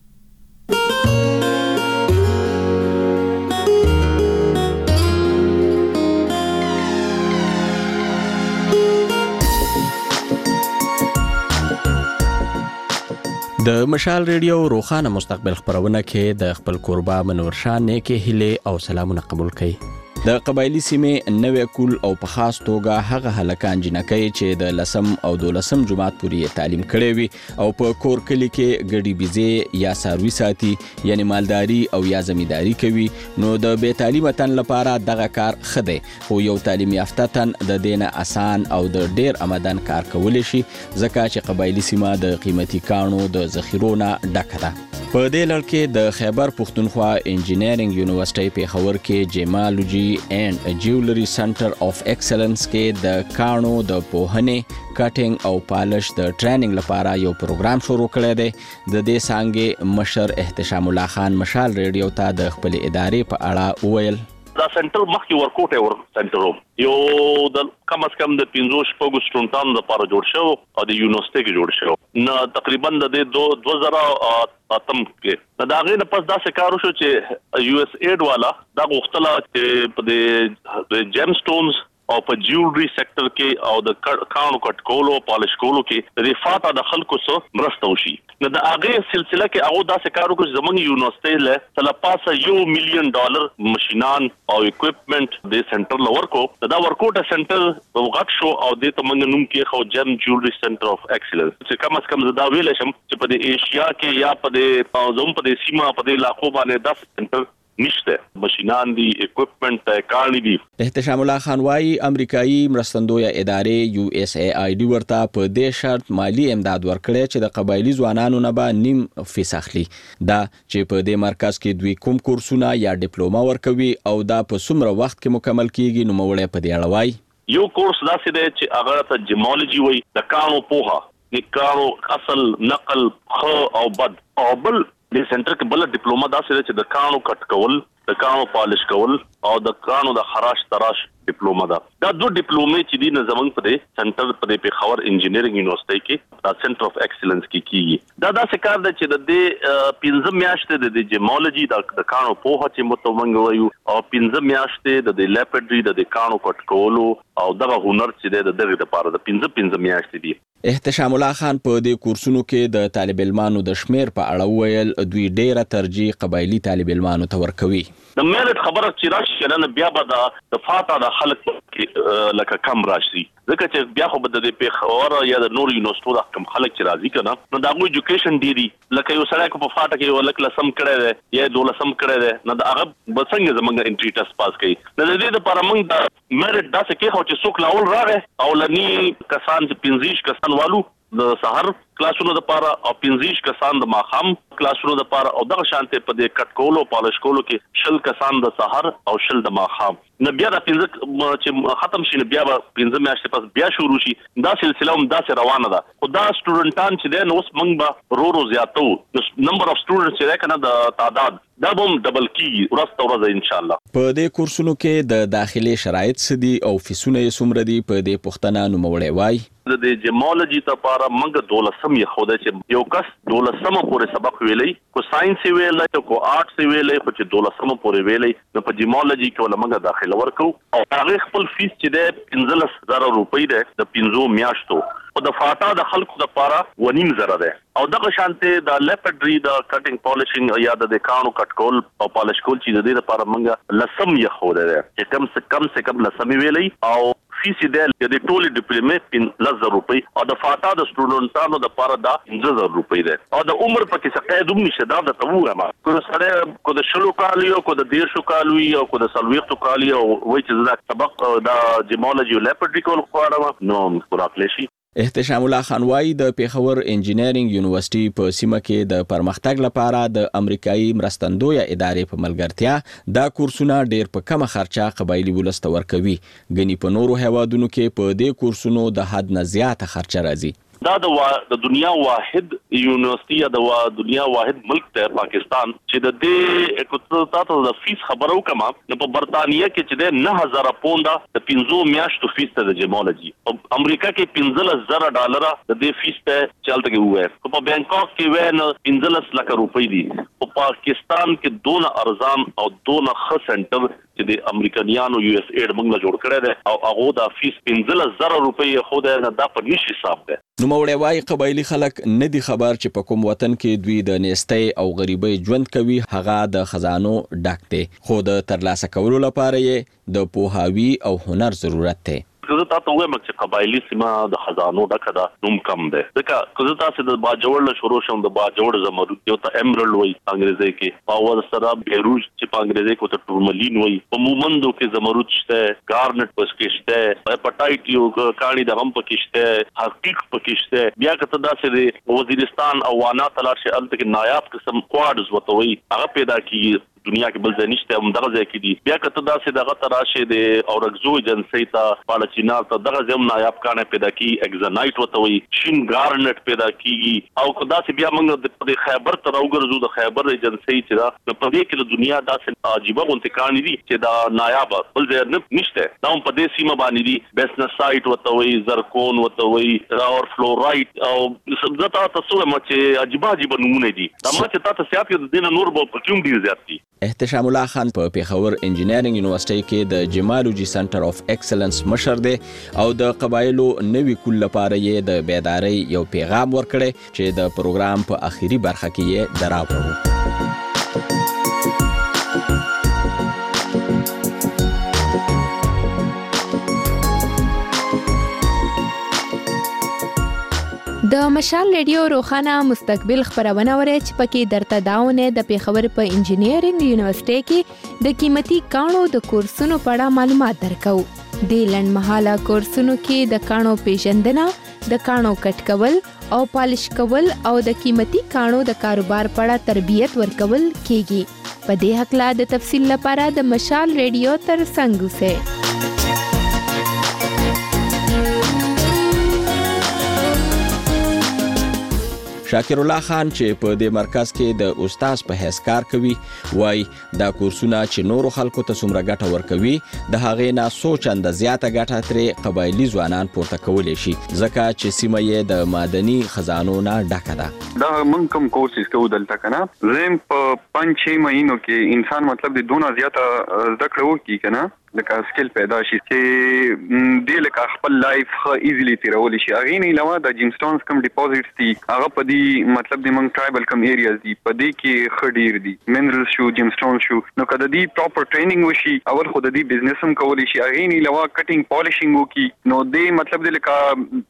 د مشال ریډیو روخانه مستقبل خبرونه کې د خپل قربا منور شاه نیکه هله او سلامونه قبول کړئ. د قبایلی سیمې نوې کول او په خاص توګه هغه هلکان جنکۍ چې د لسم او دولسم جماعت پورې تعلیم کړی وي او په کور کلی کې ګډي بيزي یا ساروي ساتي یعنی مالداري او یا زمینداری کوي نو د بې تعلیمه تن لپاره دغه کار خده خو یو تعلیم یافته تن د دینه آسان او د ډیر آمدن کار کولی شي ځکه چې قبایلی سیمه د قیمتي کانو د ذخیرونو ډکه ده. په دې لړ کې د خیبر پښتونخوا انجینرینګ یونیورسيټي پیښور کې جیمالوجي اینڈ جیولری سنټر اف ایکسلنس کې د کانو د پوهنې کټینګ او پالش د ټریننګ لپاره یو پروګرام شروع کړی دی. د دې څنګه مشر احتشام الله خان مشال ریډیو ته د خپل ادارې په اړه وویل. دا سنټر مخکې ورکوټه ور سنټرو یو د کم از کم د پنځوس شپږو سټوډنټانو لپاره جوړ شو او د یونیورسيټي کې جوړ شو نه تقریبا د دوه زره اتم کې دا غي نه پس دا کار وشو چې یو اس ایډ والا دا غوښتله چې په د جیم سټونز او په جیولري سېکټر کې او د کانو کټ کولو پالش کولو کې د فاټا د خلکو سره مرسته وشي. نو د هغه سلسله کې هغه داسې کار وکړ چې زمونږ یونیورسيټي له تلپاسه یو میلیون ډالر ماشينان او اکوپمنٹ د سنټر لورکو دا ورکوټه سنټر وغټ شو او د تمنګ نوم کې خو جم جیولري سنټر اف ایکسلنس چې کم از کم دا ویل شم چې په د ایشیا کې یا په د زوم په د سیمه په د علاقو باندې د سنټر نشته ماشينان دي اکوپمنٹ کارني دي. احتشام الله خان وايي امریکایي مرستندوی ادارې یو اس ای آی ډي ورته په دې شرط مالی امداد ورکړي چې د قبایلی ځوانانو نه به نیم فیس اخلي. دا چې په دې مرکز کې دوی کوم کورسونه یا ډیپلوما ورکوي او دا په څومره وخت کې مکمل کیږي نو مولې په دې اړه وايي. یو کورس داسې دی چې هغه ته جیمالوجي وایي د کانو پوها د کانو اصل نقل خو او بد او بل د سنټر کې بل ډیپلوما داسې چې د کانو کټ کول د کانو پالش کول او د کانو د خراش تراش ډیپلوما ده. دا دوه ډیپلومې چې دي نه زمونږ په دې سنټر په دې پیښور انجینرینګ یونیورسيټي کې دا سنټر اف ایکسلنس کې کیږي. دا داسې کار دی چې د دې پنځه میاشتې د جیمالوجي د کانو پوهه چې متومنګ وایو او پنځه میاشتې د لیپټري د کانو کټ کولو او دغه هنر چې د دغه لپاره د پنځه پنځه میاشتې دي. احتشام الله خان په دې کورسونو کې د طالب علمانو د شمیر په اړه ویل دوی ډیره ترجیح قبایلی طالب علمانو ته ورکوي. د میرټ خبره چې راشي کنه بیا به د فاټا د خلک لکه کم راشي ځکه چې بیا خو به د پیښور یا د نور یونیورسيټو د کم خلک چې راځي کنه نو دا غو ایجوکیشن ډیری لکه یو سړی کو په فاټا کې ولک لسم کړی دی یا دولسم کړی دی نو دا هغه بسنګ زمونږ انټری ټیسټ پاس کړي نو د دې لپاره موږ د میرټ داسې کې خو چې څوک لاول راغی او لنی کسان چې پنځیش کسان والو د سحر کلاسونو د پاره او پنځه کسان د ماخام کلاسونو د پاره او دغه شانته په دې کټ کولو پالش کولو کې شل کسان د سحر او شل د ماخام. نه بیا د پنځه چې ختم شي بیا به پنځه میاشتې پس بیا شروع شي. دا سلسله هم داسې روانه ده. خو دا سټوډنټان چې دی نو اوس موږ به رو رو زیاتو. نمبر اف سټوډنټس چې دی کنه د تعداد دا به ډبل کیږي ورځ تر ورځې ان شاء الله. په دې کورسونو کې د داخلي شرایط سدي او فیسونه یې څومره دي په دې پوښتنه نوموړی وایي. د جیمالوجي لپاره موږ دولسم یې خوده چې یو کس دولسم پورې سبق ویلې کو ساينس ویلې کو آرټس ویلې خو چې دولسم پورې ویلې نو په جیمالوجي کې ول موږ داخله ورکو او هغه خپل فیس چې د پنځلس زره روپۍ ده د پنځو میاشتو او د فاټا د خلکو لپاره ونیم زره ده او دغه شانته د لیپډري د کټینګ پالشینګ یا د کانو کټ کول او پالش کول چې د دې لپاره موږ لسم یې خوده ده چې کم سے کم سے کم لسم ویلې او فیس دې د ټولي ډیپلومې پن لزر روپۍ او د فاټا د سټوډنټانو د لپاره دا پنځه زره روپۍ ده او د عمر پکې څه قید هم نشته دا د توغه ما کو سره کو د شلو کالیو کو د دیرشو کالیو او کو د سلويختو کالیو وای چې دا سبق د جیمالوجي لیپډري کول خو نو پراکلیشي. احتشام الله خان وایي د پیښور انجینرینګ یونیورسيټي په سیمه کې د پرمختګ لپاره د امریکایي مرستندوی ادارې په ملګرتیا دا کورسونه ډېر په کمه خرچه قبایلی ولست ورکوي. غني په نورو هیوادونو کې په دې کورسونو د حد نه زیاته خرچه راځي. دا د د دنیا واحد یونیورسيټي یا د دنیا واحد ملک ته پاکستان چې د دې اکوتاتو د فیس خبرو کما نو په برتانیې کې چې د نه هزار پونډه د پنځو میاشتو فیس ته د جیمالوجي او امریکا کې پنځلس زره ډالر د دې فیس ته چلته کې وې په بانکاک کې وې نو پنځلس لک روپۍ دي او پاکستان کې دونه ارزان او دونه ښه سنټر چې د امریکایانو یو اس ایډ موږ جوړ کړی دی او هغه د فیس پنځلس زره روپۍ خو د دا په نشي حساب ده. نو مورې وايي قبایلی خلک نه دي خبر چې په کوم وطن کې دوی د نېستۍ او غریبۍ ژوند کوي هغه د خزانو ډک دی خو د ترلاسه کولو لپاره یې د پوهاوی او هنر ضرورت دی. زه تاسو وایم چې قبایلی سیمه د خزانو ډکه ده نوم کم ده ځکه زه تاسو د باجوړ له شروع شوم د باجوړ زمرد یو ته امرل وای انګریزي کې او ور سره بیروج چې په انګریزي کې ته ټورملین وای په مومندو کې زمرد شته ګارنټ پس کې شته هپاتایټ یو کاڼي د غم پکې شته حقیق پکې شته بیا کته داسې د وزیرستان او وانا تلار شه الته کې نایاب قسم کوارډز وته وای هغه پیدا کیږي دنیا کې بل ځای نشته هم دغه ځای کې دي بیا کته داسې دغه تراشه د اورګزو ایجنسی ته پالچینار ته دغه ځم نایاب کانه پیدا کی اگزنایټ وته وي شین ګارنټ پیدا کیږي او کدا چې بیا موږ د خیبر ته راوګرځو د خیبر ایجنسی چې دا په دې کې د دنیا داسې عجیبه غونډه کانی دي چې دا نایاب بل ځای نشته دا هم په دې سیمه باندې دي بیسنسایټ وته وي زرکون وته وي راور فلورایټ او زتا تاسو مچ عجیبه عجیبه نمونه دي دا مچ تاسو سیاست کې د دین نور په کوم ډیر زیات دي. احتشام الله خان په پیښور انجینرینګ یونیورسيټي کې د جیمالوجي سنټر اف ایکسلنس مشر دی او د قبایلو نوي کول لپاره یې د بیداری یو پیغام ورکړی چې د پروګرام په اخیری برخه کې یې دراوړو. د مشال ریډیو روخانه مستقبل خبرونه ورې چې پکې درته داونه د پیښور په انجینرینګ یونیورسيټي کې د قیمتي کانو د کورسونو په اړه معلومات درکو. د لنډمهاله کورسونو کې د کانو پیژندنه، د کانو کټ کول او پالش کول او د قیمتي کانو د کاروبار په اړه تربیت ورکول کیږي. په دې حق لا د تفصیل لپاره د مشال ریډیو تر څنګ اوسئ. شاکر الله خان چې په دې مرکز کې د استاد په حیث کار کوي وای دا کورسونه چې نورو خلکو ته څومره ګټه ورکوي د هغې نه څو چنده زیاته ګټه ترې قبایلي ځوانان پورته کولی شي ځکه چې سیمه یې د معدني خزانو نه ډکه ده. دا موږ کوم کورسز کوو دلته کنه زم په پنځه شپږ مهینو کې انسان مطلب د دونه زیاته زده کړه وکړي کنه لکه سکل پیدا شي چې دې لکه خپل لایف خو ایزیلی تیرول شي. هغه نه علاوه د جیمستونز کم ډیپوزټس دي هغه په دې مطلب د مونږ ټرایبل کم ایریاز دي په دې کې خډیر دي منرل شو جیمستون شو نو کله دې پراپر ټریننګ وشي اول خو د دې بزنس هم کولی شي. هغه نه علاوه کټینګ پالشینګ وکي نو دې مطلب د لکه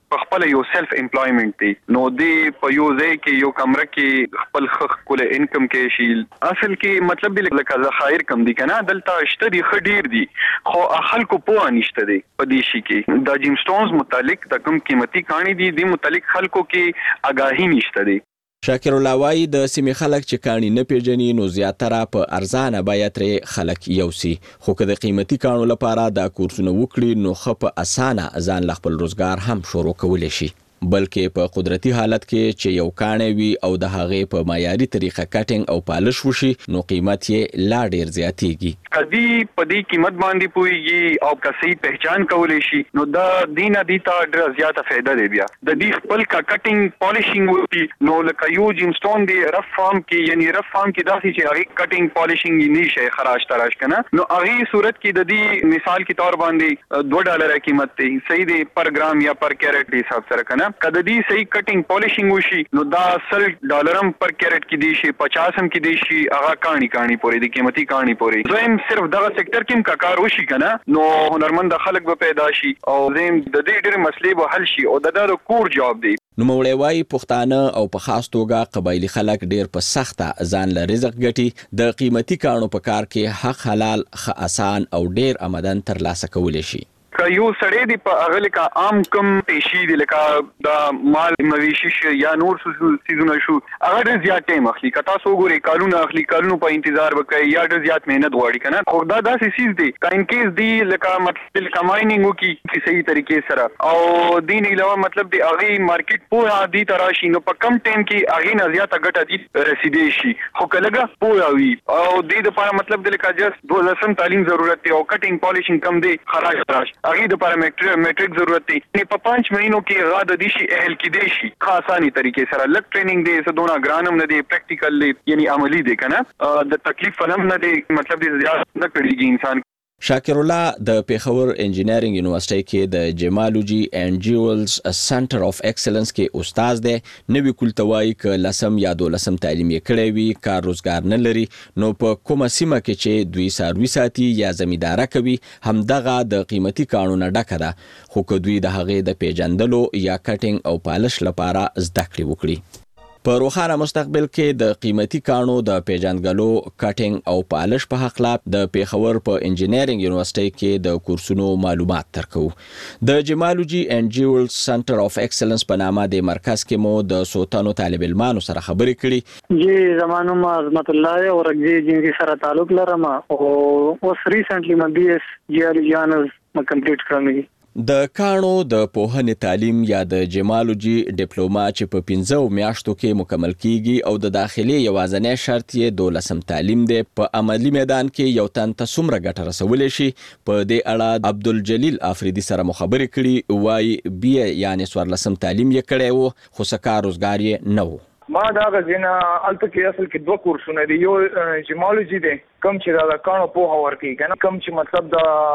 په خپل یو سیلف امپلویمنت دی نو دی په یو ځای کې یو کمره کې خپل خپل انکم کې شي اصل کې مطلب دی لکه ذخایر کم دي کنه دلته شته دي خډیر دي خو خلکو په نشته دي په دې شي کې د جیم سټونز متعلق د کم قیمتي کہانی دي د متعلق خلکو کې آگاهی نشته دي. شاکر الله وای د سیمې خلک چې کانی نه پیژني نو زیاتره په ارزانه بیه ترې خلک یوسي خو که د قیمتي کانو لپاره دا کورسونه وکړي نو خو په اسانه ځان خپل روزګار هم شروع کولی شي بلکې په قدرتي حالت کې چې یو کانه وي او د هغې په معیاري طریقه کټینګ او پالش وشي نو قیمت یې لا ډیر زیاتیږي. کدی په دې قیمت باندې پويږي او کسي پہچان کولی شي نو دا دینه دي ته ډیر زیاته فائدہ دی بیا د دې خپل کا کټینګ پالشینګ وي نو لکه یو جیم سټون دی رف فارم کې یعنی رف فارم کې داسې چې هغه کټینګ پالشینګ نه شي خراج تراش کنه نو هغه صورت کې د دې مثال کې تور باندې دو ډالر قیمت دی صحیح دی پر ګرام یا پر کیرټ دی حساب سره کنه کله دې صحیح کټینګ پالشینګ وشي نو دا سل ډالرم پر کیرټ کې دی شي پچاس هم کې دی شي هغه کہانی کہانی پورې دی قیمتي کہانی پورې زم صرف دغه سېکټر کې کا کار وشي کنه نو هنرمند خلک به پیدا شي او زم د دې ډېر مسلې به حل شي او د دا کور جواب دی. نو مولوی وای پښتانه او په خاص توګه قبایلی خلک ډیر په سخته ځان له رزق ګټي د قیمتي کانو په کار کې حق حلال خ آسان او ډیر آمدن ترلاسه کولی شي. که یو سړی دی په هغه لکه عام کم پیشي دی لکه د مال مویشي شي یا نور سیزونه شو هغه ډېر زیات ټایم اخلي که تاسو وګورئ کالونه اخلي کالونو په انتظار وکړئ یا ډېر زیات مهنت غواړي که نه خو دا داسې سیز دی که ان کیس دی لکه مطلب لکه مایننګ وکړي په صحیح طریقې سره او دې نه علاوه مطلب د هغې مارکیټ پوهه دې ته راشي نو په کم ټایم کې هغې نه زیاته ګټه دې رسیدی شي خو که لږه پوهه وي او دې دپاره مطلب د لکه جست دولسم تعلیم ضرورت دی او کټینګ پالشینګ کم دی خراج تراش هغې دپاره میټریک ضرورت دی په پنځ مهینو کې هغه د دې شي اهل کېدی شي ښه اساني طریقې سره لږ ټریننګ دی څه دونه ګران هم نه دی پریکټیکل دی یعنی عملي دی که نه د تکلیف هم نه دی مطلب دی زیات نه کړېږي انسان. شاکر الله د پیښور انجینرینګ یونیورسيټي کې د جیمالوجي اینڈ جیولز سنټر اف ایکسلنس کې استاد دی نوې کولتوای ک لسم یا دولسم تعلیم یې کړی وي کار روزګار نه لري نو په کومه سیمه کې چې دوی ساروي ساتي یا زمینداره کوي همدغه د قیمتي قانون ډکه ده خو که دوی د هغې د پیژندلو یا کټینګ او پالش لپاره زده کړې وکړي. په روښانه مستقبل کې د قیمتي کانو د پیژندګلو کټینګ او پالش په حق لا د پیښور په انجینرینګ یونیورسيټي کې د کورسونو معلومات ترکو. د جیمالوجي اینڈ جیولز سنټر اف ایکسلنس په نامه د مرکز کې مو د سوتانو طالب علمانو سره خبرې کړي. جی زمانو ما عظمت الله او رګي جنګي سره تعلق لرم او اوس ریسنټلی ما بي اس جیالوجي آنرز ما کمپلیټ کړم. د کانو د پوهنې تعلیم یا د جیمالوجي ډیپلوما چې په پنځو میاشتو کې مکمل کیږي او د داخلي یوازنی شرط یې دولسم تعلیم دی په عملی میدان کې یو تن ته څومره ګټه رسولی شي په دې اړه عبدالجلیل افریدي سره مو خبرې کړي وایي بی یعنی څوارلسم تعلیم یې کړی و خو څه کار روزګار یې نه و. ما دا غزینا الته کې اصل کې دوه کورسونه دي یو جیمالوجي دی کم چې دا کانو په اور کې کنه کم چې مطلب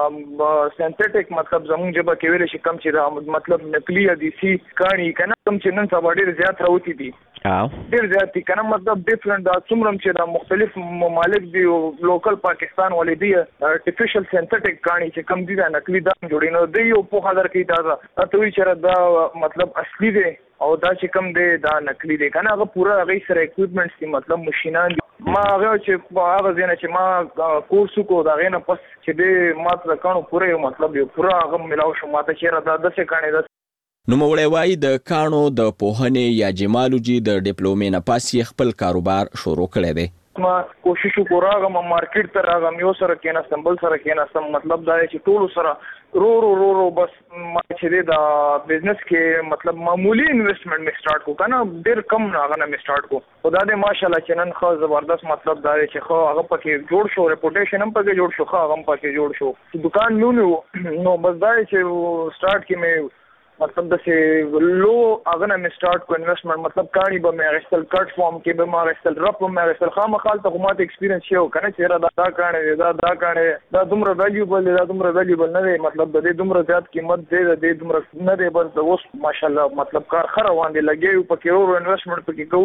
دا سنتټیک مطلب زموږ جبه کې ویل شي کم چې دا مطلب نقلی دي سي کانی کنه کم چې نن سبا ډیر زیات راوتی دي ډیر زیات دي کنه مطلب ډیفرنٹ دا څومره چې دا مختلف ممالک دي لوکل پاکستان ولې دي ارتفیشل سنتټیک کانی چې کم دي دا نقلی دا جوړي نو دی یو په حاضر کې دا ته وی چې دا مطلب اصلي دی او دا چې کم دی دا نقلی دی کنه هغه پورا هغه سره اکوپمنټس دي مطلب ماشينان ما هغه چې هغه ځنه چې ما کورس کو دا غنه پس چې دې ما ته کانو پوره مطلب یو پورا هغه ملاو شو ماته چې را د څه کاني د نو مولوی وای د کانو د پوهنې یا جیمالوجي د ډیپلومې نه پاسې خپل کاروبار شروع کړی دی. ما کوشش وکړم ما مارکیټ ته راغم یو سره کې نه سمبل سره کې نه سم مطلب دا چې ټول سره رو رو رو رو بس ما چې دا بزنس کې مطلب معمولی انویسټمنٹ می سٹارټ کو کنه ډیر کم هغه نه می سٹارټ کو خدا دې ماشاءالله چې نن خو زبردست مطلب دا چې خو هغه پکې جوړ شو ریپوټیشن هم پکې جوړ شو خو هغه پکې جوړ شو دکان نو نو بس دا چې سٹارټ کې می مطلب د سه لو هغه نه سٹارټ کو انویسټمنٹ مطلب کاری به مې اغستل کټ فارم کې به ما اغستل رپ مې اغستل خامخال ته کومه ایکسپیرینس یو کنه چې را دا کانه دا دا کانه دا دومره ویلیوبل دا دومره ویلیوبل نه دی مطلب د دې دومره زیات قیمت دی د دې دومره نه دی بس اوس ماشاءالله مطلب کار خره روان دی لګي په کې ورو انویسټمنٹ پکې کوو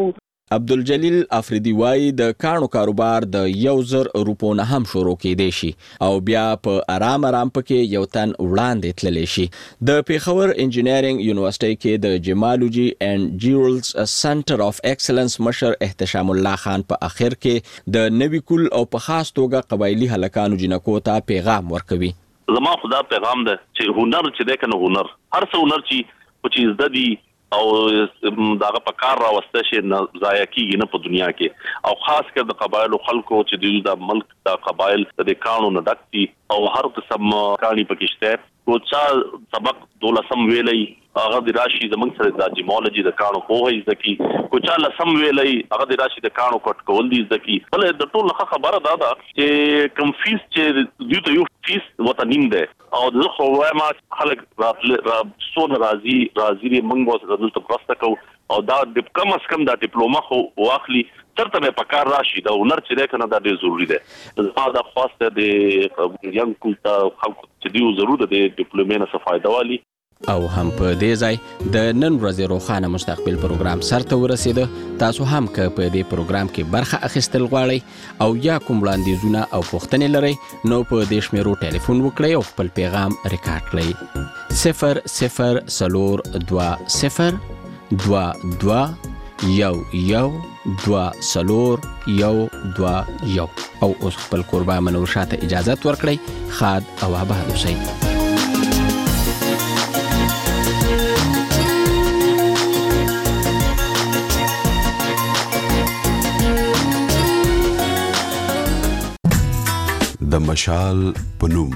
عبدالجلیل افریدي وایي د کانو کاروبار د یو زر روپو نه هم شروع کېدی شي او بیا په آرام آرام پکې یو تن وړاندې تللی شي. د پیښور انجینرینګ یونیورسيټي کې د جیمالوجي اینڈ جیولز سنټر اف ایکسلنس مشر احتشام الله خان په اخر کې د نوي کول او په خاص توګه قبایلی هلکانو جنکو ته پیغام ورکوي. زما خدا پیغام ده چې هنر چې ده کنه هنر هر څه هنر چې چې زده دي او داغه په کار راوسته شي نه ضایع کیږي نه په دنیا کې او خاص کر د قبایل خلکو چې د ملک د قبایل د کانو نه ډکتي او هر قسم کانی پکشته کو چا سبق دولسم ویلې هغه د راشي زمنګ سره د جیمالوجي د کانو په هي ځکه کو چا لسم ویلې هغه د راشي د کانو کټ کول دي ځکه بل د ټول خبره دا ده چې کم فیس چې دوی ته یو فیس وته نیم ده او د خو ما خلک را سون راضي راضي منګو سره دلته پرسته کو او دا د کم اس کم د ډیپلوما خو واخلي ترته به پکار راشي دا هنر چې ده کنه دا ډیر ضروری ده دا د خاصه د ینګ کولتا خلکو چې دیو ضرورت د ډیپلومې نه څه فائدہ والی. او هم په دې ځای د نن ورځې روخانه مستقبل پروګرام سرته ورسېده. تاسو هم که په دې پروګرام کې برخه اخیستل غواړئ او یا کوم وړاندیزونه او پوښتنې لرئ نو په دې شمیرو ټلیفون وکړئ او خپل پیغام ریکارډ کړئ. صفر صفر څلور دوه صفر دوه دوه یو یو دوه څلور یو دوه یو او اوس خپل قربا منور شاته اجازت ورکړئ. خاد او آباد اوسئ. د مشال پنوم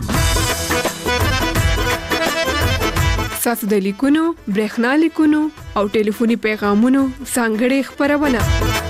ساسو د لیکونو برېښنا لیکونو او ټلیفوني پیغامونو څنګه خبرونه